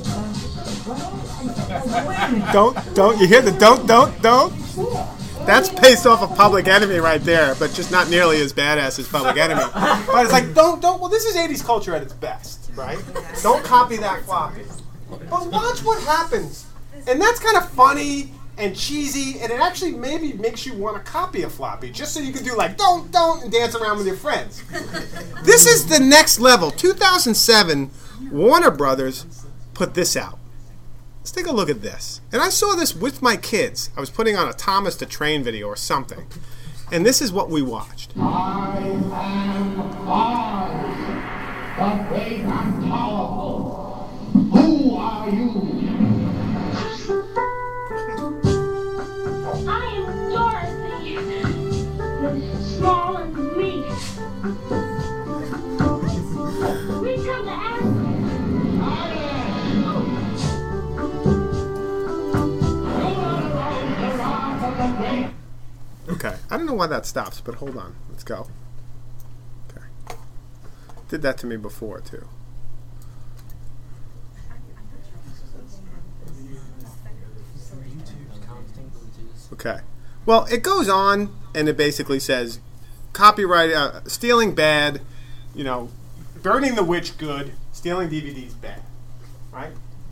Speaker 2: Don't, don't. You hear the don't, don't, don't? That's based off of Public Enemy right there, but just not nearly as badass as Public Enemy. But it's like, don't, don't. Well, this is eighties culture at its best, right? Don't copy that floppy. But watch what happens. And that's kind of funny and cheesy, and it actually maybe makes you want to copy a floppy, just so you can do like, don't, don't, and dance around with your friends. This is the next level. two thousand seven, Warner Brothers put this out. Let's take a look at this. And I saw this with my kids. I was putting on a Thomas the Train video or something. And this is what we watched.
Speaker 9: I am I, the great and powerful. Who are you?
Speaker 8: I am Dorothy, the small and weak. We come to ask
Speaker 2: Okay, I don't know why that stops, but hold on. Let's go. Okay. Did that to me before, too. Okay. Well, it goes on, and it basically says, copyright, uh, stealing bad, you know, burning the witch good, stealing D V Ds bad. Right?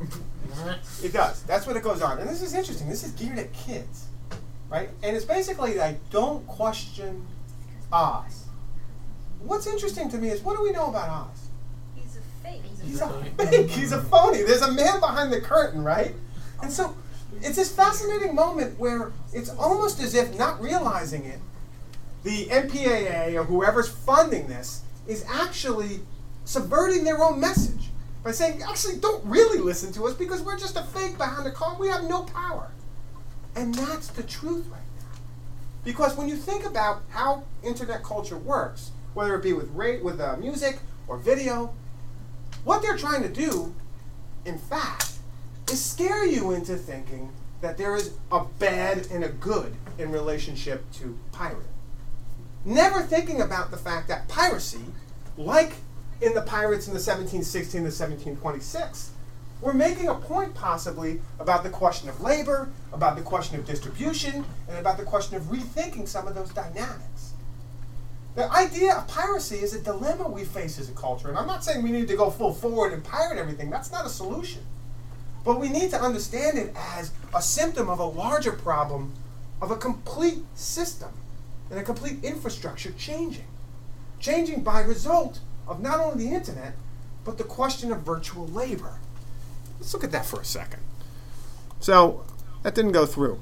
Speaker 2: It does. That's what it goes on. And this is interesting. This is geared at kids. Right? And it's basically like, don't question Oz. What's interesting to me is, what do we know about Oz?
Speaker 12: He's a fake.
Speaker 2: He's a fake. He's a phony. There's a man behind the curtain, right? And so it's this fascinating moment where it's almost as if, not realizing it, the M P A A or whoever's funding this is actually subverting their own message by saying, actually, don't really listen to us because we're just a fake behind the curtain. We have no power. And that's the truth right now. Because when you think about how internet culture works, whether it be with ra- with uh, music or video, what they're trying to do, in fact, is scare you into thinking that there is a bad and a good in relationship to pirate. Never thinking about the fact that piracy, like in the pirates in the seventeen sixteen to seventeen twenty-six, we're making a point possibly about the question of labor, about the question of distribution, and about the question of rethinking some of those dynamics. The idea of piracy is a dilemma we face as a culture, and I'm not saying we need to go full forward and pirate everything. That's not a solution. But we need to understand it as a symptom of a larger problem of a complete system and a complete infrastructure changing. Changing by result of not only the internet, but the question of virtual labor. Let's look at that for a second. So, that didn't go through.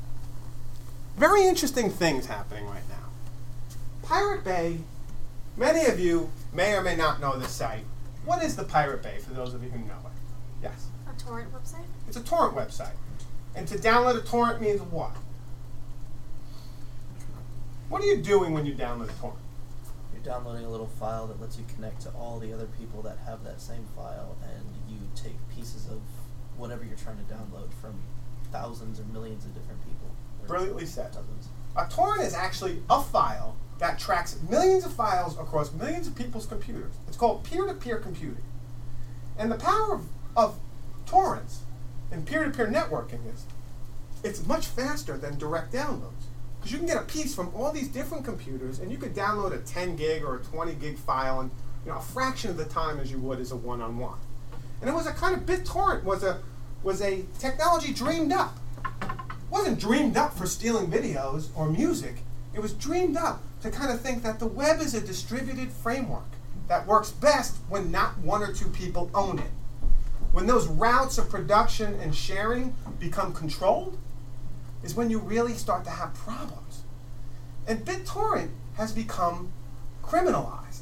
Speaker 2: Very interesting things happening right now. Pirate Bay, many of you may or may not know this site. What is the Pirate Bay, for those of you who know it? Yes?
Speaker 12: A torrent website?
Speaker 2: It's a torrent website. And to download a torrent means what? What are you doing when you download a torrent?
Speaker 16: You're downloading a little file that lets you connect to all the other people that have that same file, and you take pieces of whatever you're trying to download from thousands or millions of different people.
Speaker 2: Brilliantly said.
Speaker 16: Dozens.
Speaker 2: A torrent is actually a file that tracks millions of files across millions of people's computers. It's called peer-to-peer computing. And the power of, of torrents and peer-to-peer networking is it's much faster than direct downloads. Because you can get a piece from all these different computers, and you could download a ten gig or a twenty gig file in, you know, a fraction of the time as you would as a one-on-one. And it was a kind of BitTorrent was a was a technology dreamed up. It wasn't dreamed up for stealing videos or music. It was dreamed up to kind of think that the web is a distributed framework that works best when not one or two people own it. When those routes of production and sharing become controlled, is when you really start to have problems. And BitTorrent has become criminalized.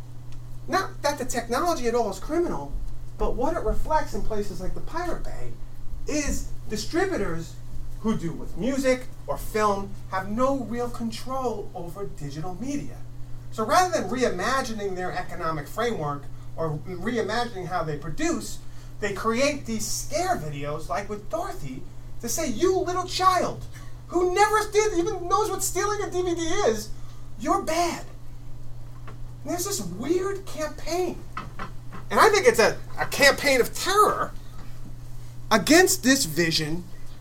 Speaker 2: Not that the technology at all is criminal, but what it reflects in places like the Pirate Bay is distributors who do with music or film have no real control over digital media. So rather than reimagining their economic framework or reimagining how they produce, they create these scare videos like with Dorothy to say, you little child who never did, even knows what stealing a D V D is, you're bad. And there's this weird campaign. And I think it's a, a campaign of terror against this vision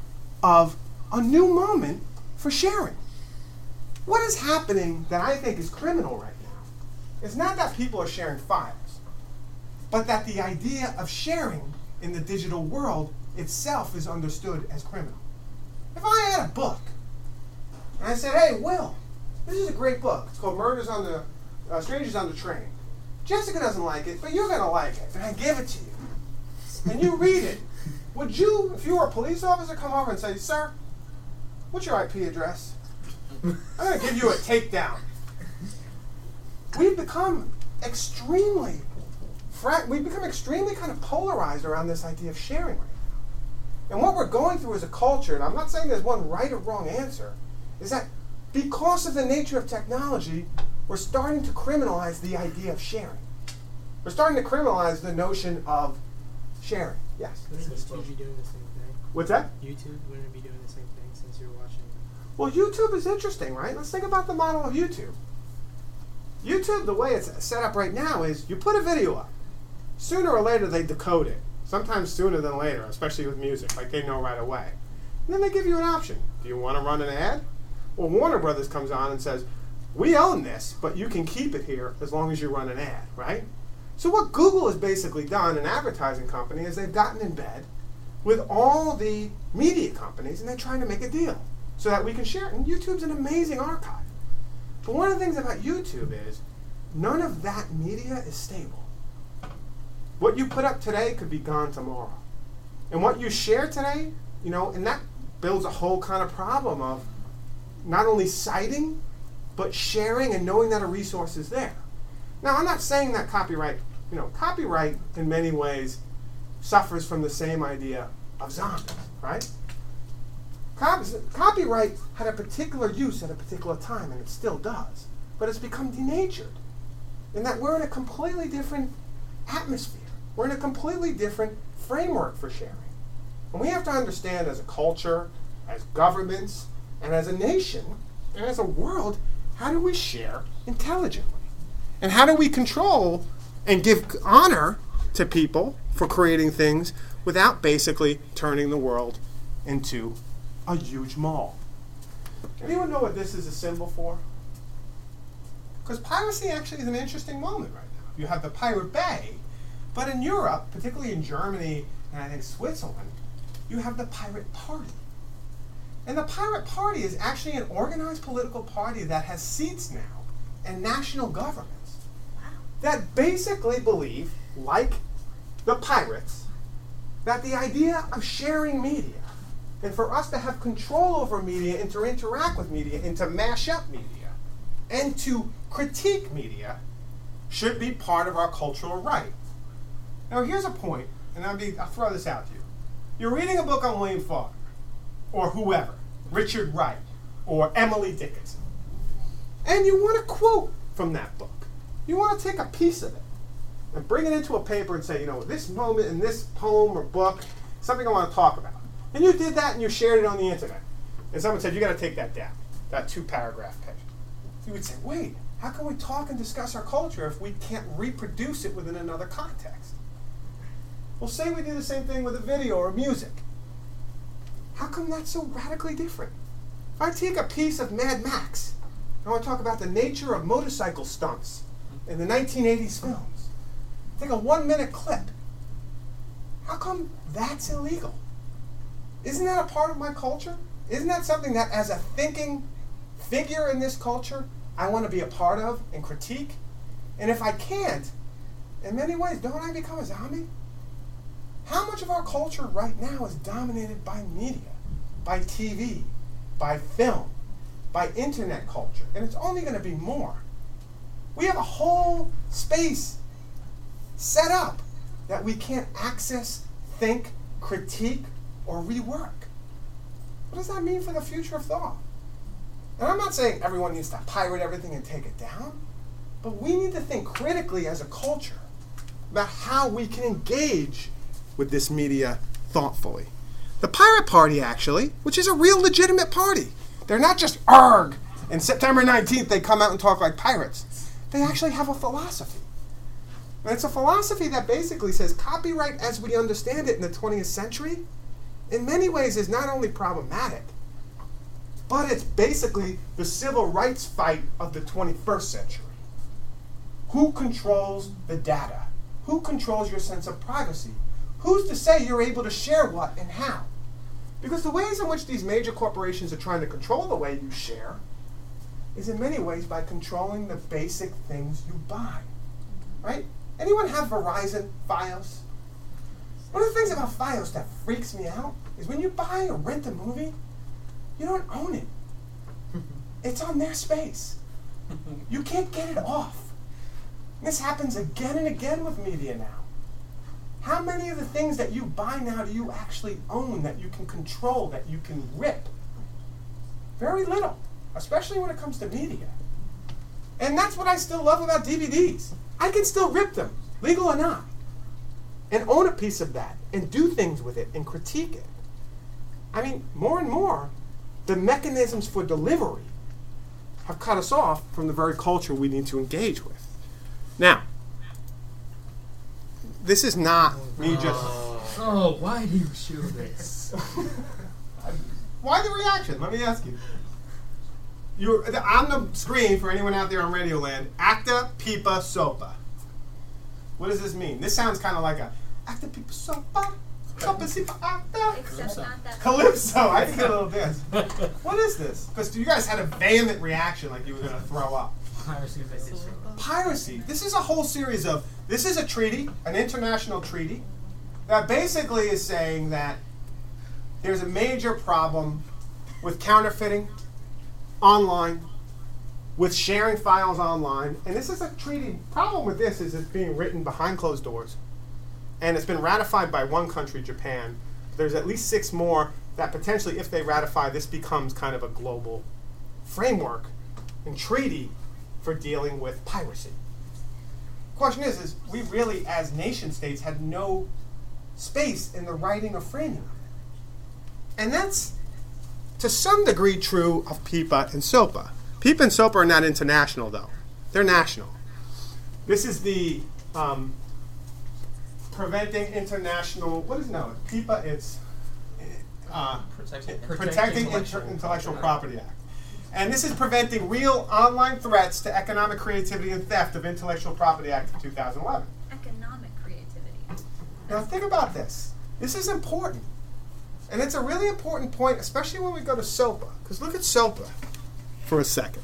Speaker 2: of a new moment for sharing. What is happening that I think is criminal right now is not that people are sharing files, but that the idea of sharing in the digital world itself is understood as criminal. If I had a book, and I said, hey, Will, this is a great book. It's called Murders on the, uh, Strangers on the Train. Jessica doesn't like it, but you're going to like it. And I give it to you. And you read it. Would you, if you were a police officer, come over and say, sir, what's your I P address? I'm going to give you a takedown. We've become extremely, fra- we've become extremely kind of polarized around this idea of sharing right now. And what we're going through as a culture, and I'm not saying there's one right or wrong answer, is that because of the nature of technology, we're starting to criminalize the idea of sharing. We're starting to criminalize the notion of sharing. Yes?
Speaker 11: Wouldn't YouTube be doing the same thing?
Speaker 2: What's that?
Speaker 11: YouTube wouldn't it be doing the same thing since you're watching?
Speaker 2: Well, YouTube is interesting, right? Let's think about the model of YouTube. YouTube, the way it's set up right now is you put a video up. Sooner or later, they decode it. Sometimes sooner than later, especially with music. Like they know right away. And then they give you an option. Do you want to run an ad? Well, Warner Brothers comes on and says, we own this, but you can keep it here as long as you run an ad, right? So what Google has basically done, an advertising company, is they've gotten in bed with all the media companies and they're trying to make a deal so that we can share it. And YouTube's an amazing archive. But one of the things about YouTube is none of that media is stable. What you put up today could be gone tomorrow. And what you share today, you know, and that builds a whole kind of problem of not only citing, but sharing and knowing that a resource is there. Now, I'm not saying that copyright, you know, copyright in many ways suffers from the same idea of zombies, right? Cop- copyright had a particular use at a particular time, and it still does. But it's become denatured in that we're in a completely different atmosphere. We're in a completely different framework for sharing. And we have to understand as a culture, as governments, and as a nation, and as a world, how do we share intelligently? And how do we control and give honor to people for creating things without basically turning the world into a huge mall? Anyone know what this is a symbol for? Because piracy actually is an interesting moment right now. You have the Pirate Bay, but in Europe, particularly in Germany and I think Switzerland, you have the Pirate Party. And the Pirate Party is actually an organized political party that has seats now in national governments that basically believe, like the pirates, that the idea of sharing media and for us to have control over media and to interact with media and to mash up media and to critique media should be part of our cultural right. Now here's a point, and I'll, be, I'll throw this out to you. You're reading a book on William Faulkner, or whoever, Richard Wright, or Emily Dickinson, and you want to quote from that book. You want to take a piece of it and bring it into a paper and say, you know, this moment in this poem or book, something I want to talk about. And you did that and you shared it on the internet. And someone said, you got to take that down, that two paragraph page. You would say, wait, how can we talk and discuss our culture if we can't reproduce it within another context? Well, say we do the same thing with a video or music. How come that's so radically different? If I take a piece of Mad Max, I want to talk about the nature of motorcycle stunts in the nineteen eighties films. Take a one minute clip. How come that's illegal? Isn't that a part of my culture? Isn't that something that as a thinking figure in this culture, I want to be a part of and critique? And if I can't, in many ways, don't I become a zombie? How much of our culture right now is dominated by media, by T V, by film, by internet culture? And it's only going to be more. We have a whole space set up that we can't access, think, critique, or rework. What does that mean for the future of thought? And I'm not saying everyone needs to pirate everything and take it down, but we need to think critically as a culture about how we can engage with this media thoughtfully. The Pirate Party, actually, which is a real legitimate party. They're not just arg, and September nineteenth they come out and talk like pirates. They actually have a philosophy. And it's a philosophy that basically says copyright as we understand it in the twentieth century, in many ways is not only problematic, but it's basically the civil rights fight of the twenty-first century. Who controls the data? Who controls your sense of privacy? Who's to say you're able to share what and how? Because the ways in which these major corporations are trying to control the way you share is in many ways by controlling the basic things you buy, right? Anyone have Verizon Fios? One of the things about Fios that freaks me out is when you buy or rent a movie, you don't own it. It's on their space. You can't get it off. This happens again and again with media now. How many of the things that you buy now do you actually own, that you can control, that you can rip? Very little, especially when it comes to media. And that's what I still love about D V Ds. I can still rip them, legal or not, and own a piece of that, and do things with it, and critique it. I mean, more and more, the mechanisms for delivery have cut us off from the very culture we need to engage with. Now, this is not me just...
Speaker 13: Oh, why do you show this?
Speaker 2: Why the reaction? Let me ask you. You're on the screen, for anyone out there on Radioland, Acta Pipa Sopa. What does this mean? This sounds kind of like a Acta Pipa Sopa. Sopa Sipa Acta.
Speaker 12: Except not that.
Speaker 2: Calypso. I can get a little dance. What is this? Because you guys had a vehement reaction like you were going to throw up.
Speaker 13: Piracy.
Speaker 2: Piracy. This is a whole series of, this is a treaty, an international treaty, that basically is saying that there's a major problem with counterfeiting online, with sharing files online. And this is a treaty. Problem with this is it's being written behind closed doors. And it's been ratified by one country, Japan. There's at least six more that potentially, if they ratify, this becomes kind of a global framework and treaty for dealing with piracy. The question is, is we really, as nation states, had no space in the writing or framing of it. And that's, to some degree, true of PIPA and SOPA. PIPA and SOPA are not international, though. They're national. This is the um, Preventing International, what is it now? PIPA, it's uh,
Speaker 1: Protecting,
Speaker 2: Protecting Intellectual, Intellectual Property Act. And this is Preventing Real Online Threats to Economic Creativity and Theft of Intellectual Property Act of two thousand eleven.
Speaker 12: Economic creativity.
Speaker 2: Now think about this. This is important. And it's a really important point, especially when we go to SOPA. Because look at SOPA for a second.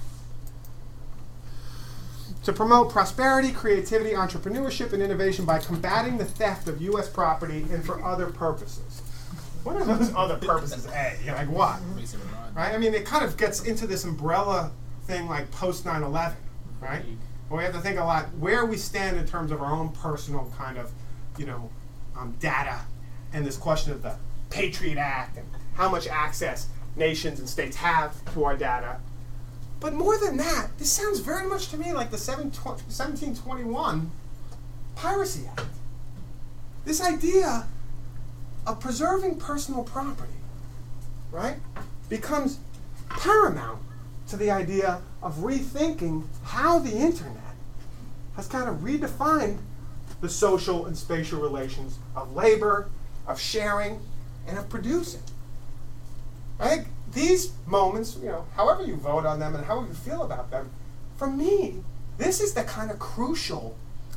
Speaker 2: To promote prosperity, creativity, entrepreneurship, and innovation by combating the theft of U S property and for other purposes. What are those other purposes, A? You're like, what? Right? I mean, it kind of gets into this umbrella thing like post nine eleven, right? Well, we have to think a lot where we stand in terms of our own personal kind of, you know, um, data, and this question of the Patriot Act and how much access nations and states have to our data. But more than that, this sounds very much to me like the seventeen twenty-one Piracy Act. This idea of preserving personal property, right, becomes paramount to the idea of rethinking how the internet has kind of redefined the social and spatial relations of labor, of sharing, and of producing. I think these moments, you know, however you vote on them and however you feel about them, for me, this is the kind of crucial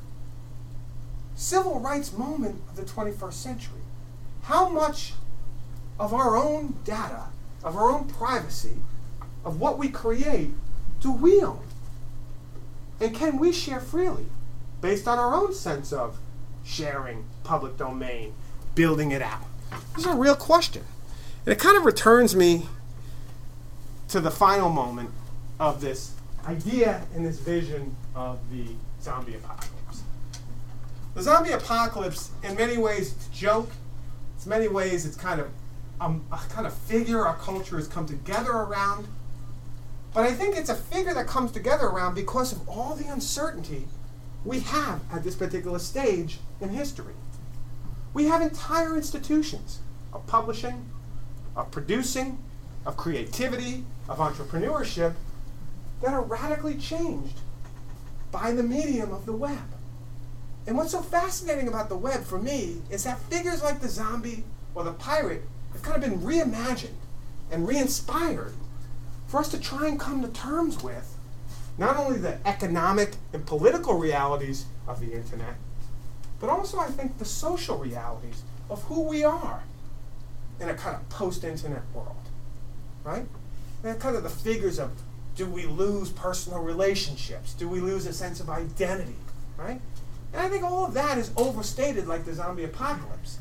Speaker 2: civil rights moment of the twenty-first century. How much of our own data, of our own privacy, of what we create, do we own? And can we share freely based on our own sense of sharing, public domain, building it out? This is a real question. And it kind of returns me to the final moment of this idea and this vision of the zombie apocalypse. The zombie apocalypse, in many ways, it's a joke. In many ways, it's kind of um, a kind of figure our culture has come together around. But I think it's a figure that comes together around because of all the uncertainty we have at this particular stage in history. We have entire institutions of publishing, of producing, of creativity, of entrepreneurship that are radically changed by the medium of the web. And what's so fascinating about the web for me is that figures like the zombie or the pirate have kind of been reimagined and re-inspired for us to try and come to terms with not only the economic and political realities of the internet, but also, I think, the social realities of who we are in a kind of post-internet world, right? And kind of the figures of, do we lose personal relationships? Do we lose a sense of identity, right? And I think all of that is overstated like the zombie apocalypse.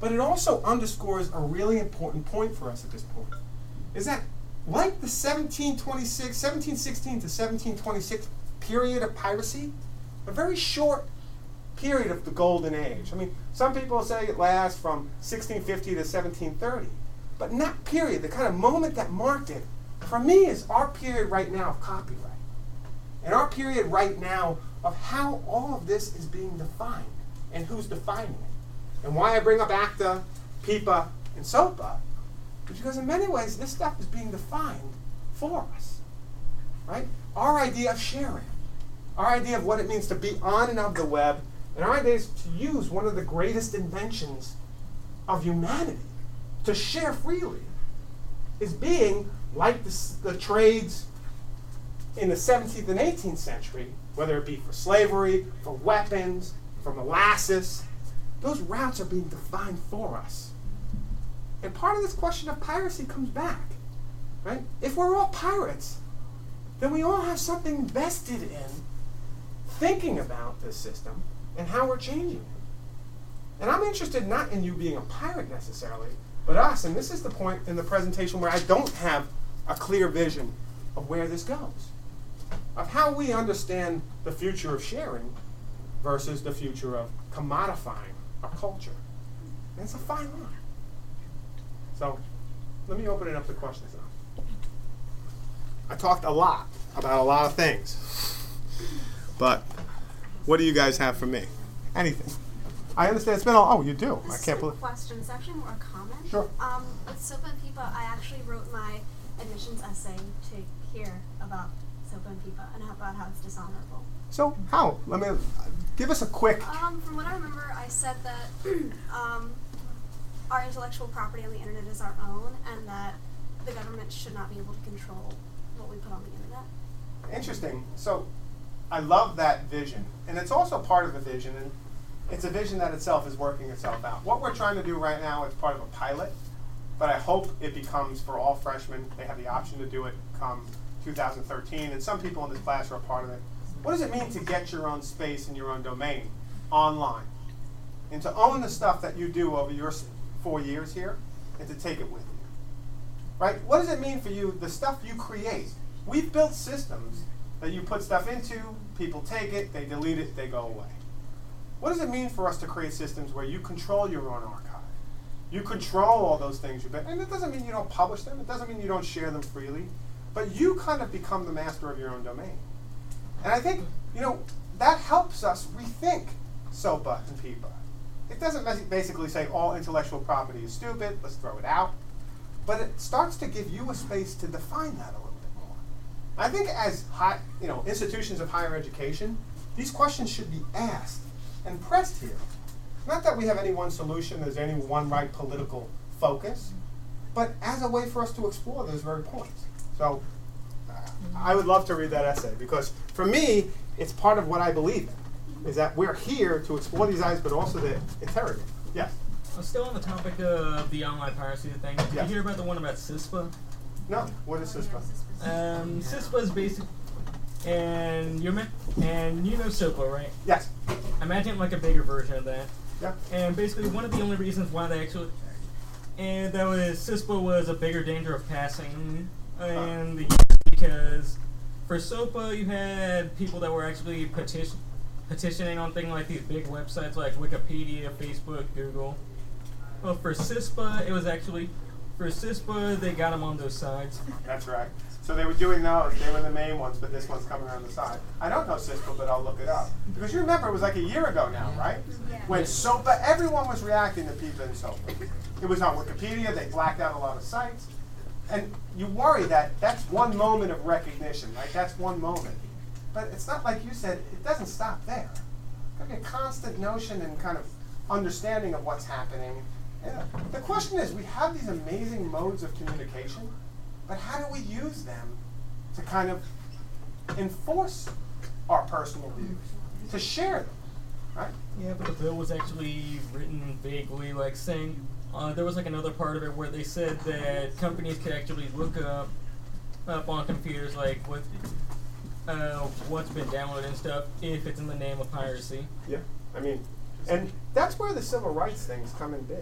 Speaker 2: But it also underscores a really important point for us at this point, is that like the seventeen twenty-six, seventeen sixteen to seventeen twenty-six period of piracy, a very short period of the golden age. I mean, some people say it lasts from sixteen fifty to seventeen thirty, but in that period, the kind of moment that marked it, for me, is our period right now of copyright. And our period right now of how all of this is being defined and who's defining it. And why I bring up ACTA, PIPA, and SOPA is because in many ways this stuff is being defined for us. Right? Our idea of sharing, our idea of what it means to be on and of the web, and our idea is to use one of the greatest inventions of humanity, to share freely, is being like the, the trades in the seventeenth and eighteenth century, whether it be for slavery, for weapons, for molasses. Those routes are being defined for us. And part of this question of piracy comes back, right? If we're all pirates, then we all have something vested in thinking about this system and how we're changing it. And I'm interested not in you being a pirate necessarily, but us, and this is the point in the presentation where I don't have a clear vision of where this goes, of how we understand the future of sharing versus the future of commodifying our culture. And it's a fine line. So let me open it up to questions now. I talked a lot about a lot of things, but what do you guys have for me? Anything? I understand it's been all, oh, you do.
Speaker 17: This
Speaker 2: I can't
Speaker 17: is a
Speaker 2: believe.
Speaker 17: question. It's actually more a comment.
Speaker 2: Sure.
Speaker 17: Um, with SOPA and PIPA, I actually wrote my admissions essay to hear about SOPA and PIPA and about how it's dishonorable.
Speaker 2: So how? Let me give us a quick.
Speaker 17: Um, from what I remember, I said that um, our intellectual property on the internet is our own, and that the government should not be able to control what we put on the internet.
Speaker 2: Interesting. So I love that vision, and it's also part of the vision, and it's a vision that itself is working itself out. What we're trying to do right now is part of a pilot, but I hope it becomes for all freshmen. They have the option to do it come two thousand thirteen, and some people in this class are a part of it. What does it mean to get your own space and your own domain online, and to own the stuff that you do over your four years here, and to take it with you? Right? What does it mean for you, the stuff you create? We've built systems that you put stuff into, people take it, they delete it, they go away. What does it mean for us to create systems where you control your own archive? You control all those things you've been, and it doesn't mean you don't publish them, it doesn't mean you don't share them freely, but you kind of become the master of your own domain. And I think, you know, that helps us rethink SOPA and PIPA. It doesn't basically say all intellectual property is stupid, let's throw it out, but it starts to give you a space to define that a little bit more. I think as high, you know, institutions of higher education, these questions should be asked and pressed here. Not that we have any one solution, there's any one right political focus, but as a way for us to explore those very points. So uh, I would love to read that essay, because for me, it's part of what I believe in, is that we're here to explore these ideas, but also to interrogate. Yes?
Speaker 18: Uh, still on the topic of the online piracy thing, did
Speaker 2: Yeah.
Speaker 18: you hear about the one about CISPA?
Speaker 2: No, what is CISPA?
Speaker 18: Um, CISPA is basic, and you and you know SOPA, right?
Speaker 2: Yes.
Speaker 18: Imagine like a bigger version of that.
Speaker 2: Yeah.
Speaker 18: And basically, one of the only reasons why they actually, and that was CISPA was a bigger danger of passing, and the because for SOPA you had people that were actually petition petitioning on things like these big websites like Wikipedia, Facebook, Google. Well, for CISPA, it was actually for CISPA they got them on those sides.
Speaker 2: That's right. So they were doing those, they were the main ones, but this one's coming around the side. I don't know CISPA, but I'll look it up. Because you remember, it was like a year ago now, right?
Speaker 17: Yeah.
Speaker 2: When SOPA, everyone was reacting to PIPA and SOPA. It was on Wikipedia, they blacked out a lot of sites. And you worry that that's one moment of recognition, right? That's one moment. But it's not like you said, it doesn't stop there. There's got to be a constant notion and kind of understanding of what's happening. And the question is, we have these amazing modes of communication, but how do we use them to kind of enforce our personal views, to share them, right?
Speaker 18: Yeah, but the bill was actually written vaguely, like saying, uh, there was like another part of it where they said that companies could actually look up, up on computers like what, uh, what's been downloaded and stuff if it's in the name of piracy.
Speaker 2: Yeah, I mean, and that's where the civil rights things come in big.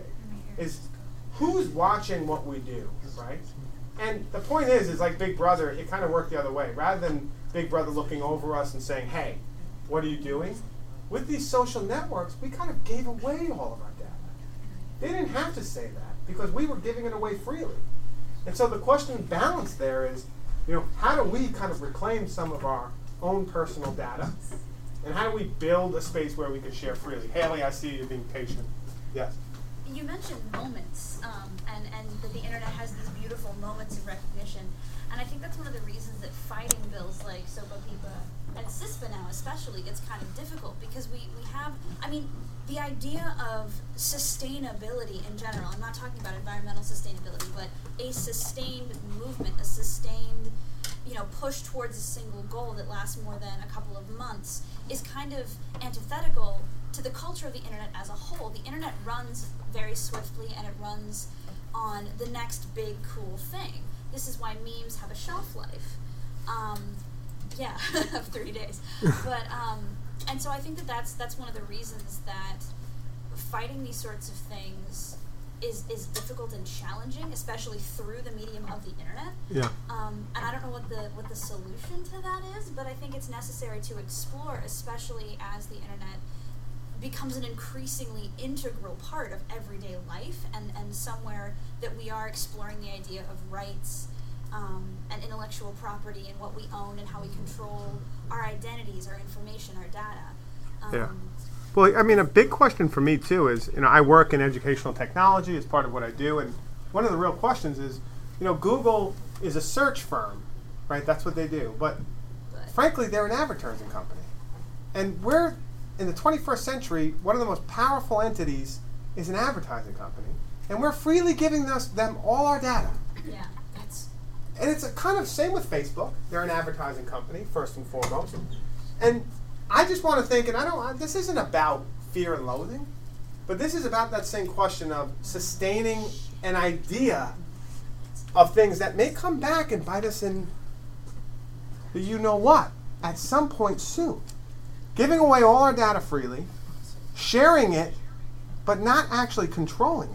Speaker 2: is who's watching what we do, right? And the point is, is like Big Brother, it kind of worked the other way. Rather than Big Brother looking over us and saying, hey, what are you doing? With these social networks, we kind of gave away all of our data. They didn't have to say that because we were giving it away freely. And so the question balance there is, you know, how do we kind of reclaim some of our own personal data? And how do we build a space where we can share freely? Haley, I see you being patient. Yes.
Speaker 12: You mentioned moments, um, and, and that the internet has these beautiful moments of recognition. And I think that's one of the reasons that fighting bills like SOPA, PIPA, and CISPA now especially gets kind of difficult, because we, we have, I mean, the idea of sustainability in general, I'm not talking about environmental sustainability, but a sustained movement, a sustained, you know, push towards a single goal that lasts more than a couple of months is kind of antithetical to the culture of the internet as a whole. The internet runs very swiftly, and it runs on the next big cool thing. This is why memes have a shelf life. Um, yeah, of three days. But um, and so I think that that's that's one of the reasons that fighting these sorts of things is is difficult and challenging, especially through the medium of the internet.
Speaker 2: Yeah.
Speaker 12: Um, and I don't know what the what the solution to that is, but I think it's necessary to explore, especially as the internet becomes an increasingly integral part of everyday life, and, and somewhere that we are exploring the idea of rights um, and intellectual property and what we own and how we control our identities, our information, our data. Um,
Speaker 2: Yeah. Well, I mean, a big question for me, too, is, you know, I work in educational technology as part of what I do, and one of the real questions is, you know, Google is a search firm, right? That's what they do. But, frankly, they're an advertising company. And we're, in the twenty-first century, one of the most powerful entities is an advertising company, and we're freely giving us, them all our data.
Speaker 12: Yeah, that's...
Speaker 2: And it's a kind of same with Facebook. They're an advertising company, first and foremost. And I just want to think, and I don't, this isn't about fear and loathing, but this is about that same question of sustaining an idea of things that may come back and bite us in the you know what at some point soon. Giving away all our data freely, sharing it, but not actually controlling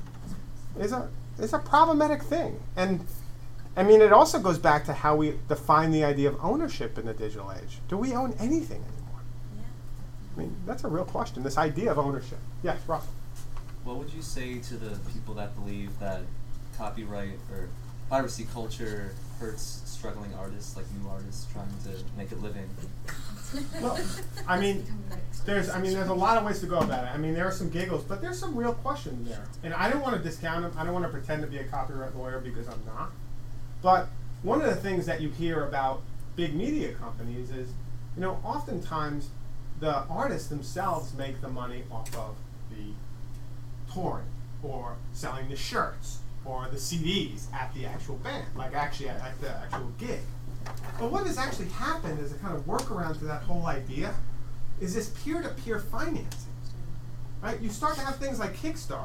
Speaker 2: it, is a is a problematic thing. And I mean, it also goes back to how we define the idea of ownership in the digital age. Do we own anything anymore?
Speaker 12: Yeah.
Speaker 2: I mean, that's a real question, this idea of ownership. Yes, Russell.
Speaker 1: What would you say to the people that believe that copyright or piracy culture hurts struggling artists, like new artists trying to make a living?
Speaker 2: Well, I mean, there's, I mean, there's a lot of ways to go about it. I mean, there are some giggles, but there's some real questions there. And I don't want to discount them. I don't want to pretend to be a copyright lawyer because I'm not. But one of the things that you hear about big media companies is, you know, oftentimes the artists themselves make the money off of the touring or selling the shirts or the C Ds at the actual band, like actually at, at the actual gig. But what has actually happened as a kind of workaround to that whole idea is this peer-to-peer financing, right? You start to have things like Kickstarter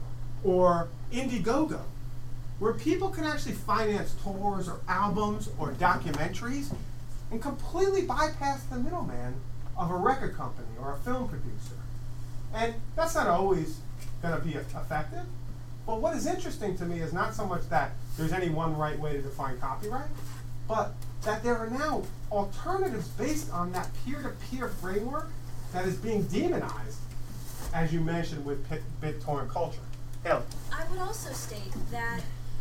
Speaker 2: or Indiegogo, where people can actually finance tours or albums or documentaries and completely bypass the middleman of a record company or a film producer. And that's not always going to be effective. But what is interesting to me is not so much that there's any one right way to define copyright, but that there are now alternatives based on that peer-to-peer framework that is being demonized, as you mentioned, with BitTorrent culture. Haley.
Speaker 12: I would also state that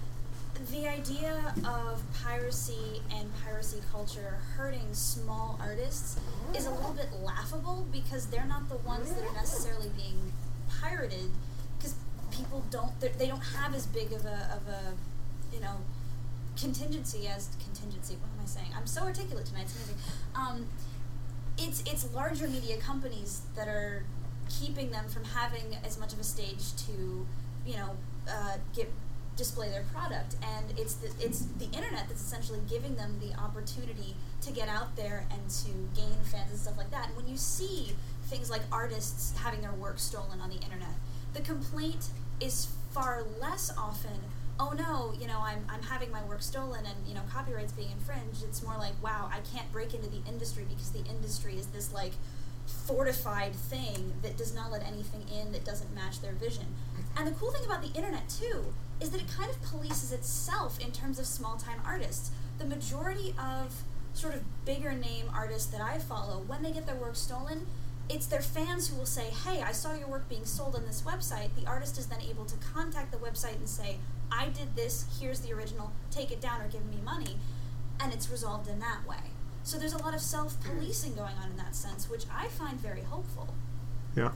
Speaker 12: the idea of piracy and piracy culture hurting small artists is a little bit laughable, because they're not the ones that are necessarily being pirated, because people don't, they don't have as big of a, of a, you know, contingency as contingency. What am I saying? I'm so articulate tonight. It's amazing. Um, it's it's larger media companies that are keeping them from having as much of a stage to, you know, uh, get display their product, and it's the it's the internet that's essentially giving them the opportunity to get out there and to gain fans and stuff like that. And when you see things like artists having their work stolen on the internet, the complaint is far less often, oh no, you know, I'm I'm having my work stolen and, you know, copyright's being infringed. It's more like, wow, I can't break into the industry because the industry is this like fortified thing that does not let anything in that doesn't match their vision. And the cool thing about the internet too is that it kind of polices itself in terms of small-time artists. The majority of sort of bigger name artists that I follow, when they get their work stolen, it's their fans who will say, hey, I saw your work being sold on this website. The artist is then able to contact the website and say, I did this, here's the original, take it down or give me money. And it's resolved in that way. So there's a lot of self-policing going on in that sense, which I find very hopeful.
Speaker 2: Yeah.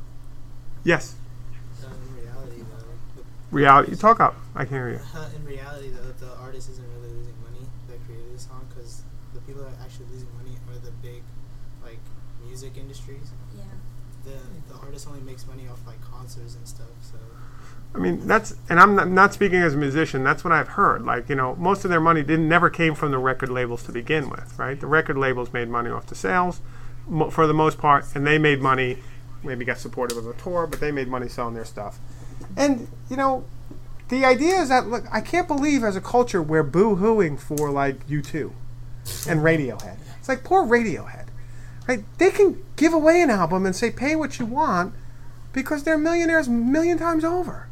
Speaker 2: Yes.
Speaker 11: Uh, in reality, though.
Speaker 2: Reality. Talk up. I can hear you.
Speaker 11: Uh, in reality, though, the artist isn't really losing money that created this song, because the people that are actually losing money are the big, like, music industries.
Speaker 12: Yeah.
Speaker 11: The the artist only makes money off like concerts and stuff. So.
Speaker 2: I mean, that's, and I'm not, not speaking as a musician, that's what I've heard. Like, you know, most of their money didn't never came from the record labels to begin with, right? The record labels made money off the sales mo- for the most part, and they made money, maybe got supportive of a tour, but they made money selling their stuff. And, you know, the idea is that, look, I can't believe as a culture we're boo-hooing for, like, U two and Radiohead. It's like, poor Radiohead, right? They can give away an album and say, pay what you want, because they're millionaires a million times over.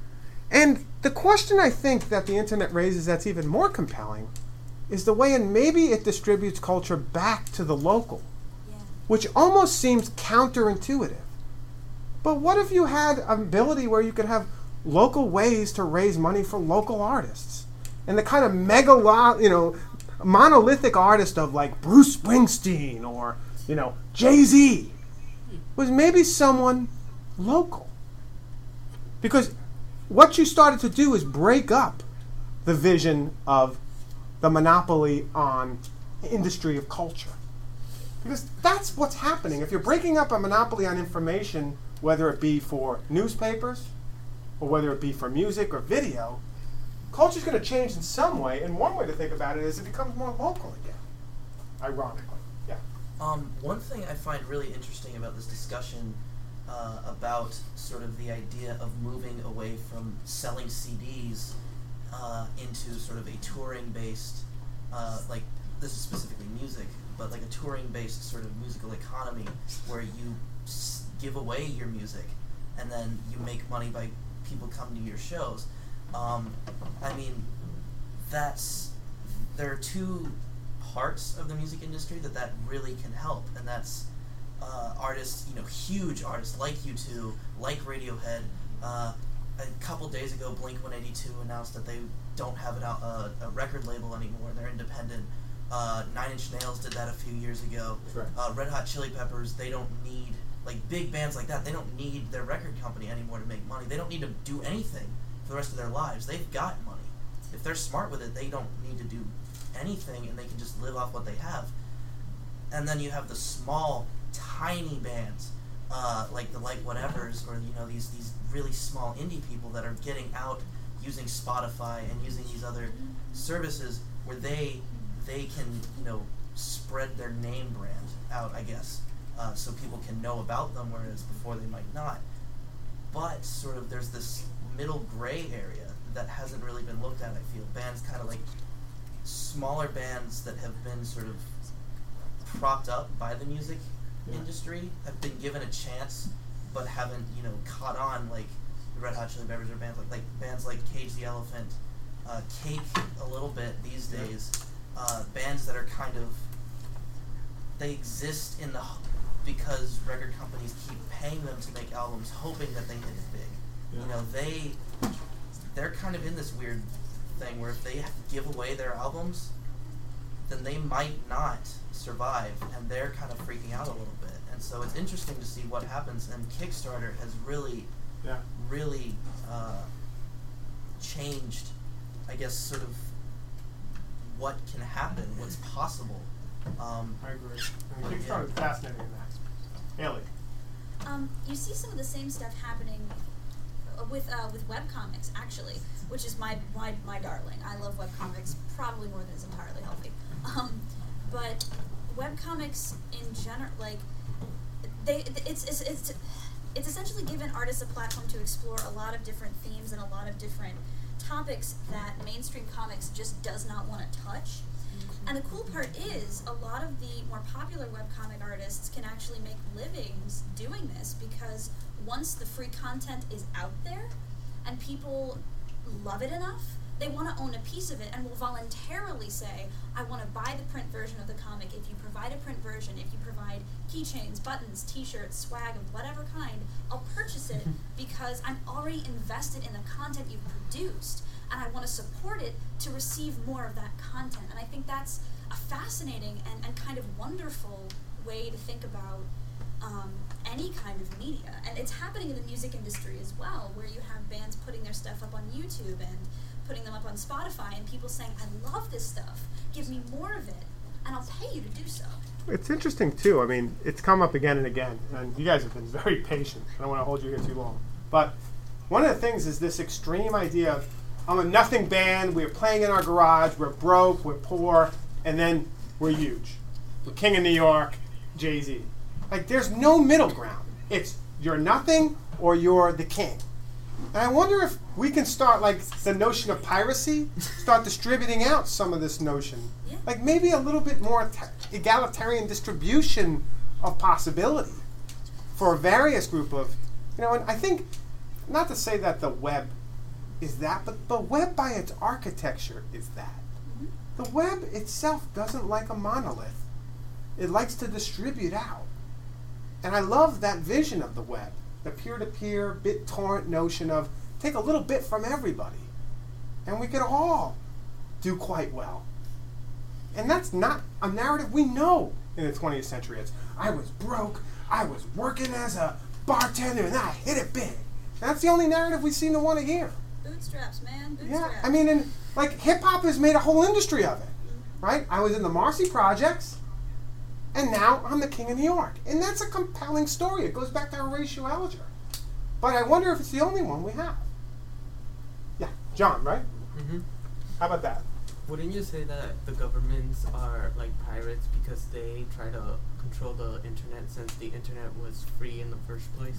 Speaker 2: And the question I think that the internet raises that's even more compelling is the way in maybe it distributes culture back to the local, yeah. which almost seems counterintuitive. But what if you had an ability where you could have local ways to raise money for local artists? And the kind of megalo, you know, monolithic artist of like Bruce Springsteen or, you know, Jay-Z was maybe someone local. Because what you started to do is break up the vision of the monopoly on industry of culture. Because that's what's happening. If you're breaking up a monopoly on information, whether it be for newspapers or whether it be for music or video, culture's going to change in some way, and one way to think about it is it becomes more local again, ironically. Yeah.
Speaker 16: Um, one thing I find really interesting about this discussion Uh, about sort of the idea of moving away from selling C Ds uh, into sort of a touring-based, uh, like this is specifically music, but like a touring-based sort of musical economy where you s- give away your music and then you make money by people coming to your shows. Um, I mean, that's, there are two parts of the music industry that that really can help, and that's Uh, artists, you know, huge artists like U two, like Radiohead. Uh, a couple days ago, Blink one eighty-two announced that they don't have an, uh, a record label anymore. They're independent. Uh, Nine Inch Nails did that a few years ago.
Speaker 2: Right.
Speaker 16: Uh, Red Hot Chili Peppers, they don't need, like big bands like that, they don't need their record company anymore to make money. They don't need to do anything for the rest of their lives. They've got money. If they're smart with it, they don't need to do anything, and they can just live off what they have. And then you have the small, tiny bands, uh, like the Like Whatevers, or you know these these really small indie people that are getting out using Spotify and using these other services where they they can you know spread their name brand out, I guess, uh, so people can know about them, whereas before they might not. But sort of there's this middle gray area that hasn't really been looked at. I feel bands kind of like smaller bands that have been sort of propped up by the music yeah. industry have been given a chance, but haven't, you know, caught on like the Red Hot Chili Peppers or bands like like bands like Cage the Elephant, uh, Cake a little bit these days. Uh, bands that are kind of they exist in the because record companies keep paying them to make albums, hoping that they hit it big. Yeah. You know, they they're kind of in this weird thing where if they give away their albums, then they might not survive, and they're kind of freaking out a little bit. And so it's interesting to see what happens, and Kickstarter has really,
Speaker 2: yeah. really
Speaker 16: uh, changed, I guess, sort of what can happen, what's possible. Um,
Speaker 2: I agree. I mean, Kickstarter is fascinating in that. Haley.
Speaker 12: Um, you see some of the same stuff happening with uh, with webcomics, actually, which is my, my my darling. I love webcomics probably more than is entirely healthy. Um, but webcomics in general, like, they it's, it's it's it's essentially given artists a platform to explore a lot of different themes and a lot of different topics that mainstream comics just does not want to touch. And the cool part is, a lot of the more popular webcomic artists can actually make livings doing this, because once the free content is out there and people love it enough, they want to own a piece of it and will voluntarily say, I want to buy the print version of the comic if you provide a print version, if you provide keychains, buttons, t-shirts, swag of whatever kind, I'll purchase it because I'm already invested in the content you've produced, and I want to support it to receive more of that content. And I think that's a fascinating and, and kind of wonderful way to think about um, any kind of media. And it's happening in the music industry as well, where you have bands putting their stuff up on YouTube and putting them up on Spotify, and people saying, I love this stuff, give me more of it, and I'll pay you to do so.
Speaker 2: It's interesting, too. I mean, it's come up again and again, and you guys have been very patient. I don't want to hold you here too long. But one of the things is this extreme idea of, I'm a nothing band, we're playing in our garage, we're broke, we're poor, and then we're huge. We're King of New York, Jay-Z. Like, there's no middle ground. It's you're nothing or you're the king. And I wonder if we can start, like, the notion of piracy, start distributing out some of this notion.
Speaker 12: Yeah.
Speaker 2: Like, maybe a little bit more ta- egalitarian distribution of possibility for a various group of, you know, and I think, not to say that the web is that, but the web by its architecture is that. Mm-hmm. The web itself doesn't like a monolith. It likes to distribute out. And I love that vision of the web, the peer-to-peer, BitTorrent notion of take a little bit from everybody, and we could all do quite well. And that's not a narrative we know in the twentieth century. It's, I was broke, I was working as a bartender, and I hit it big. That's the only narrative we seem to want to hear.
Speaker 12: Bootstraps, man, bootstraps.
Speaker 2: Yeah, I mean, and like hip-hop has made a whole industry of it, right? I was in the Marcy Projects, and now I'm the King of New York. And that's a compelling story. It goes back to Horatio Alger. But I wonder if it's the only one we have. Yeah, John, right?
Speaker 19: Mm-hmm.
Speaker 2: How about that?
Speaker 19: Wouldn't you say that the governments are like pirates because they try to control the internet since the internet was free in the first place?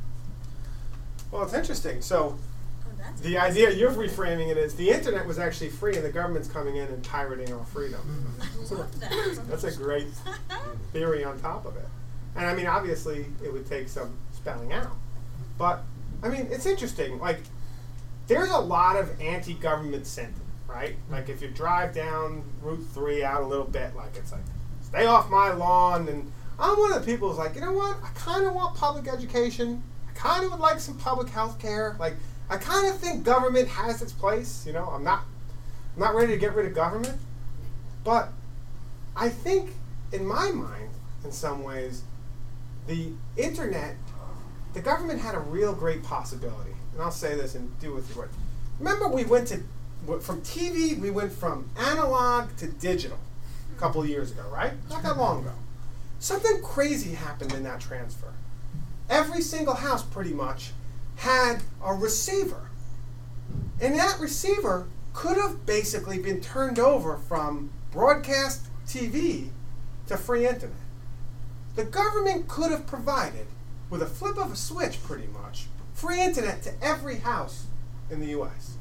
Speaker 2: Well, it's interesting. So
Speaker 12: Oh,
Speaker 2: the idea you're reframing it is the internet was actually free and the government's coming in and pirating our freedom.
Speaker 12: I love that.
Speaker 2: That's a great theory on top of it. And I mean, obviously, it would take some spelling out. But, I mean, it's interesting. Like, there's a lot of anti-government sentiment, right? Like, if you drive down Route three out a little bit, like, it's like, stay off my lawn. And I'm one of the people who's like, you know what? I kind of want public education. I kind of would like some public health care. Like, I kind of think government has its place. You know, I'm not, I'm not ready to get rid of government. But I think, in my mind, in some ways, the internet, the government had a real great possibility. And I'll say this and do with your words. Remember we went to, from T V, we went from analog to digital a couple of years ago, right? Not that long ago. Something crazy happened in that transfer. Every single house, pretty much, had a receiver. And that receiver could have basically been turned over from broadcast T V to free internet. The government could have provided, with a flip of a switch pretty much, free internet to every house in the U S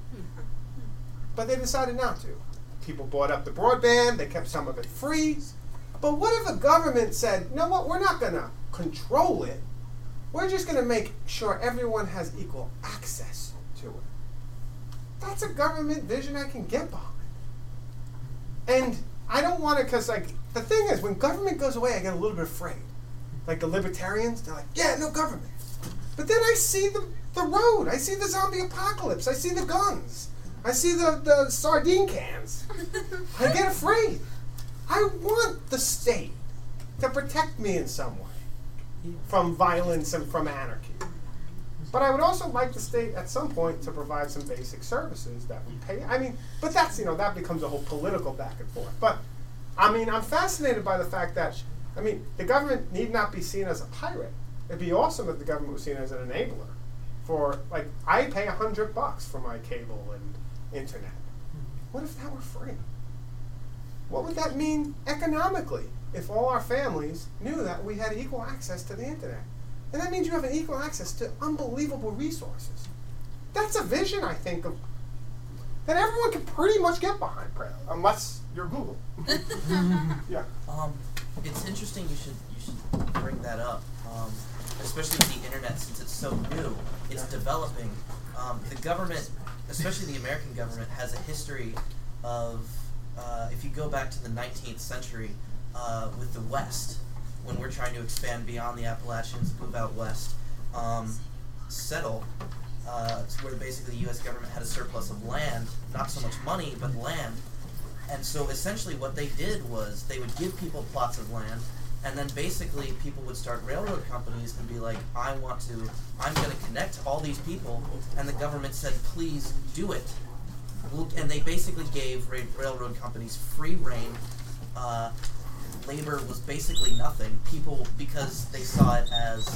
Speaker 2: But they decided not to. People bought up the broadband, they kept some of it free. But what if a government said, you know what, we're not going to control it. We're just going to make sure everyone has equal access to it. That's a government vision I can get behind. And I don't want to, because like, the thing is, when government goes away, I get a little bit afraid. Like the libertarians, they're like, yeah, no government. But then I see the, the road. I see the zombie apocalypse. I see the guns. I see the, the sardine cans. I get afraid. I want the state to protect me in some way from violence and from anarchy. But I would also like the state at some point to provide some basic services that we pay. I mean, but that's, you know, that becomes a whole political back and forth. But, I mean, I'm fascinated by the fact that, I mean, the government need not be seen as a pirate. It'd be awesome if the government was seen as an enabler. For, like, I pay a hundred bucks for my cable and internet. What if that were free? What would that mean economically if all our families knew that we had equal access to the internet? And that means you have an equal access to unbelievable resources. That's a vision, I think, of that everyone can pretty much get behind, unless you're Google. Yeah.
Speaker 16: Um, it's interesting you should you should bring that up, um, especially with the internet since it's so new. It's developing. Um, the government, especially the American government, has a history of, uh, if you go back to the nineteenth century, uh, with the West, when we're trying to expand beyond the Appalachians, move out west, um, settle, uh, where basically the U S government had a surplus of land, not so much money, but land. And so essentially what they did was they would give people plots of land, and then basically people would start railroad companies and be like, I want to, I'm going to connect all these people, and the government said, please do it. And they basically gave ra railroad companies free reign. Uh, labor was basically nothing. People, because they saw it as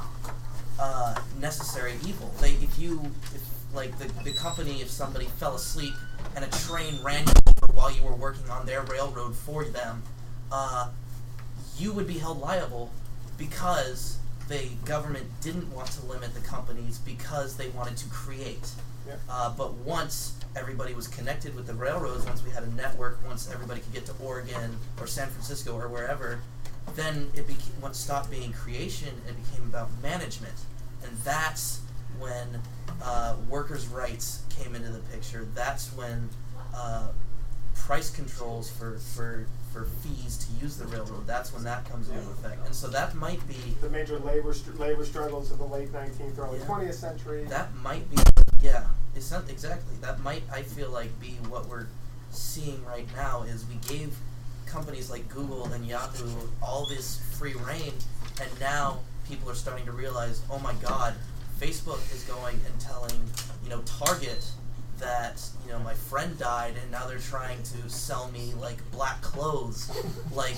Speaker 16: uh, necessary evil. They, if you, if, like the, the company, if somebody fell asleep and a train ran you over while you were working on their railroad for them, uh, you would be held liable because the government didn't want to limit the companies because they wanted to create.
Speaker 2: Yeah.
Speaker 16: Uh, but once everybody was connected with the railroads, once we had a network, once everybody could get to Oregon or San Francisco or wherever, then it became, once it stopped being creation, it became about management. And that's when uh, workers' rights came into the picture. That's when uh, price controls for, for for fees to use the railroad, that's when that comes into effect. And so that might be
Speaker 2: the major labor st labor struggles of the late nineteenth, early
Speaker 16: yeah.
Speaker 2: twentieth century.
Speaker 16: That might be, yeah, it's not exactly. That might, I feel like, be what we're seeing right now. Is we gave companies like Google and Yahoo all this free reign, and now people are starting to realize, oh my God, Facebook is going and telling, you know, Target that, you know, my friend died and now they're trying to sell me like black clothes. Like,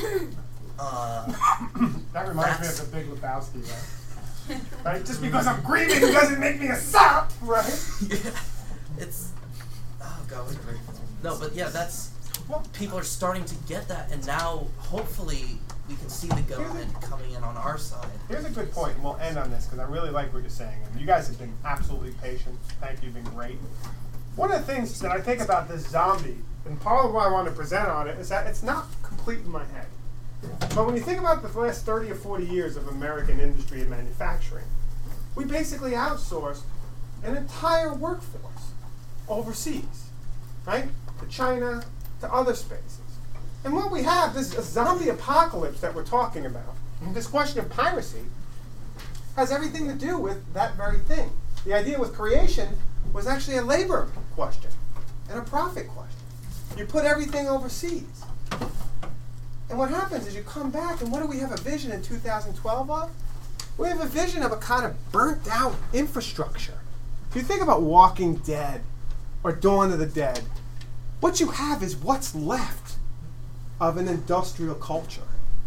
Speaker 16: uh,
Speaker 2: that reminds me of the Big Lebowski, right? Right? Just because I'm grieving doesn't make me a sap, right?
Speaker 16: Yeah. It's, oh God, wait a minute. No, but yeah, that's, people are starting to get that, and now hopefully we can see the government coming in on our side.
Speaker 2: Here's a good point, and we'll end on this because I really like what you're saying. And you guys have been absolutely patient. Thank you, you've been great. One of the things that I think about this zombie, and part of why I want to present on it, is that it's not complete in my head. But when you think about the last thirty or forty years of American industry and manufacturing, we basically outsourced an entire workforce overseas, right? To China, to other spaces. And what we have, this zombie apocalypse that we're talking about, this question of piracy, has everything to do with that very thing. The idea with creation was actually a labor question and a profit question. You put everything overseas. And what happens is you come back, and what do we have a vision in two thousand twelve of? We have a vision of a kind of burnt out infrastructure. If you think about Walking Dead or Dawn of the Dead, what you have is what's left of an industrial culture.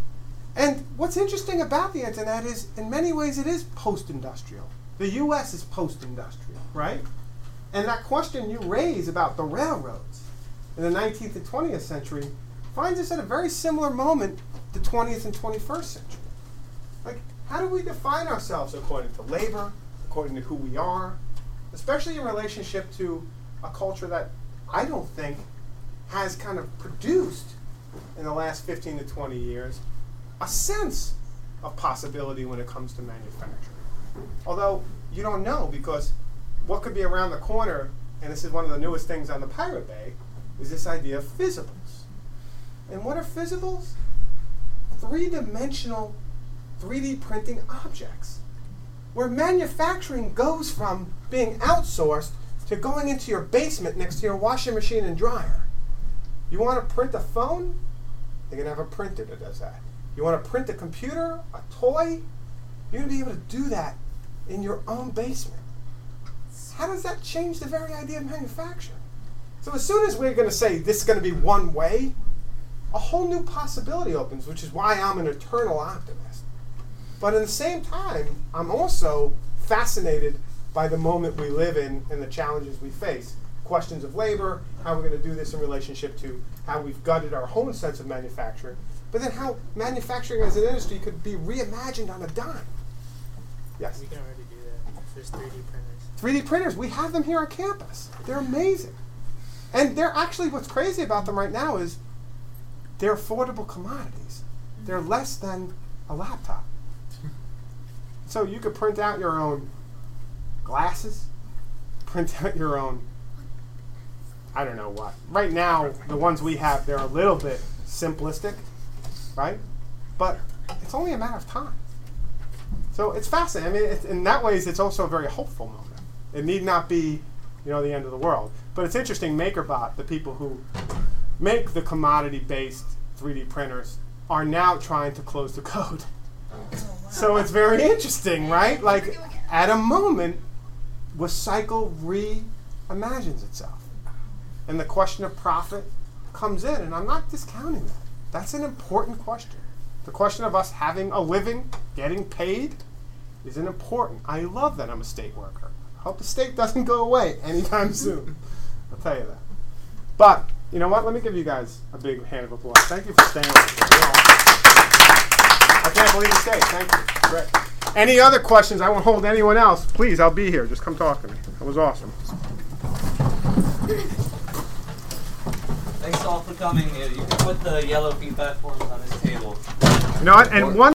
Speaker 2: And what's interesting about the internet is, in many ways, it is post-industrial. The U S is post-industrial, right? And that question you raise about the railroads in the nineteenth and twentieth century finds us at a very similar moment to the twentieth and twenty-first century. Like, how do we define ourselves according to labor, according to who we are, especially in relationship to a culture that I don't think has kind of produced in the last fifteen to twenty years a sense of possibility when it comes to manufacturing. Although you don't know, because what could be around the corner, and this is one of the newest things on the Pirate Bay, is this idea of physibles. And what are physibles? Three-dimensional three D printing objects, where manufacturing goes from being outsourced to going into your basement next to your washing machine and dryer. You want to print a phone? You're going to have a printer that does that. You want to print a computer, a toy? You're going to be able to do that in your own basement. How does that change the very idea of manufacturing? So as soon as we're going to say this is going to be one way, a whole new possibility opens, which is why I'm an eternal optimist. But at the same time, I'm also fascinated by the moment we live in and the challenges we face. Questions of labor, how we're going to do this in relationship to how we've gutted our own sense of manufacturing, but then how manufacturing as an industry could be reimagined on a dime. Yes?
Speaker 11: We can already do that. There's three D printers.
Speaker 2: three D printers, we have them here on campus. They're amazing. And they're actually, what's crazy about them right now is they're affordable commodities. They're less than a laptop. So you could print out your own glasses, print out your own, I don't know what. Right now, the ones we have, they're a little bit simplistic, right? But it's only a matter of time. So it's fascinating. I mean, it's, in that ways, it's also a very hopeful moment. It need not be, you know, the end of the world. But it's interesting, MakerBot, the people who make the commodity-based three D printers, are now trying to close the code. So it's very interesting, right? Like, at a moment, Wacycle reimagines itself. And the question of profit comes in, and I'm not discounting that. That's an important question. The question of us having a living, getting paid, is an important. I love that I'm a state worker. I hope the state doesn't go away anytime soon. I'll tell you that. But, you know what? Let me give you guys a big hand of applause. Thank you for staying with me. I can't believe you stayed. Thank you. Great. Any other questions? I won't hold anyone else. Please, I'll be here. Just come talk to me. That was awesome.
Speaker 1: Thanks all for coming. You can put the yellow feedback forms on this table.
Speaker 2: You know what? And one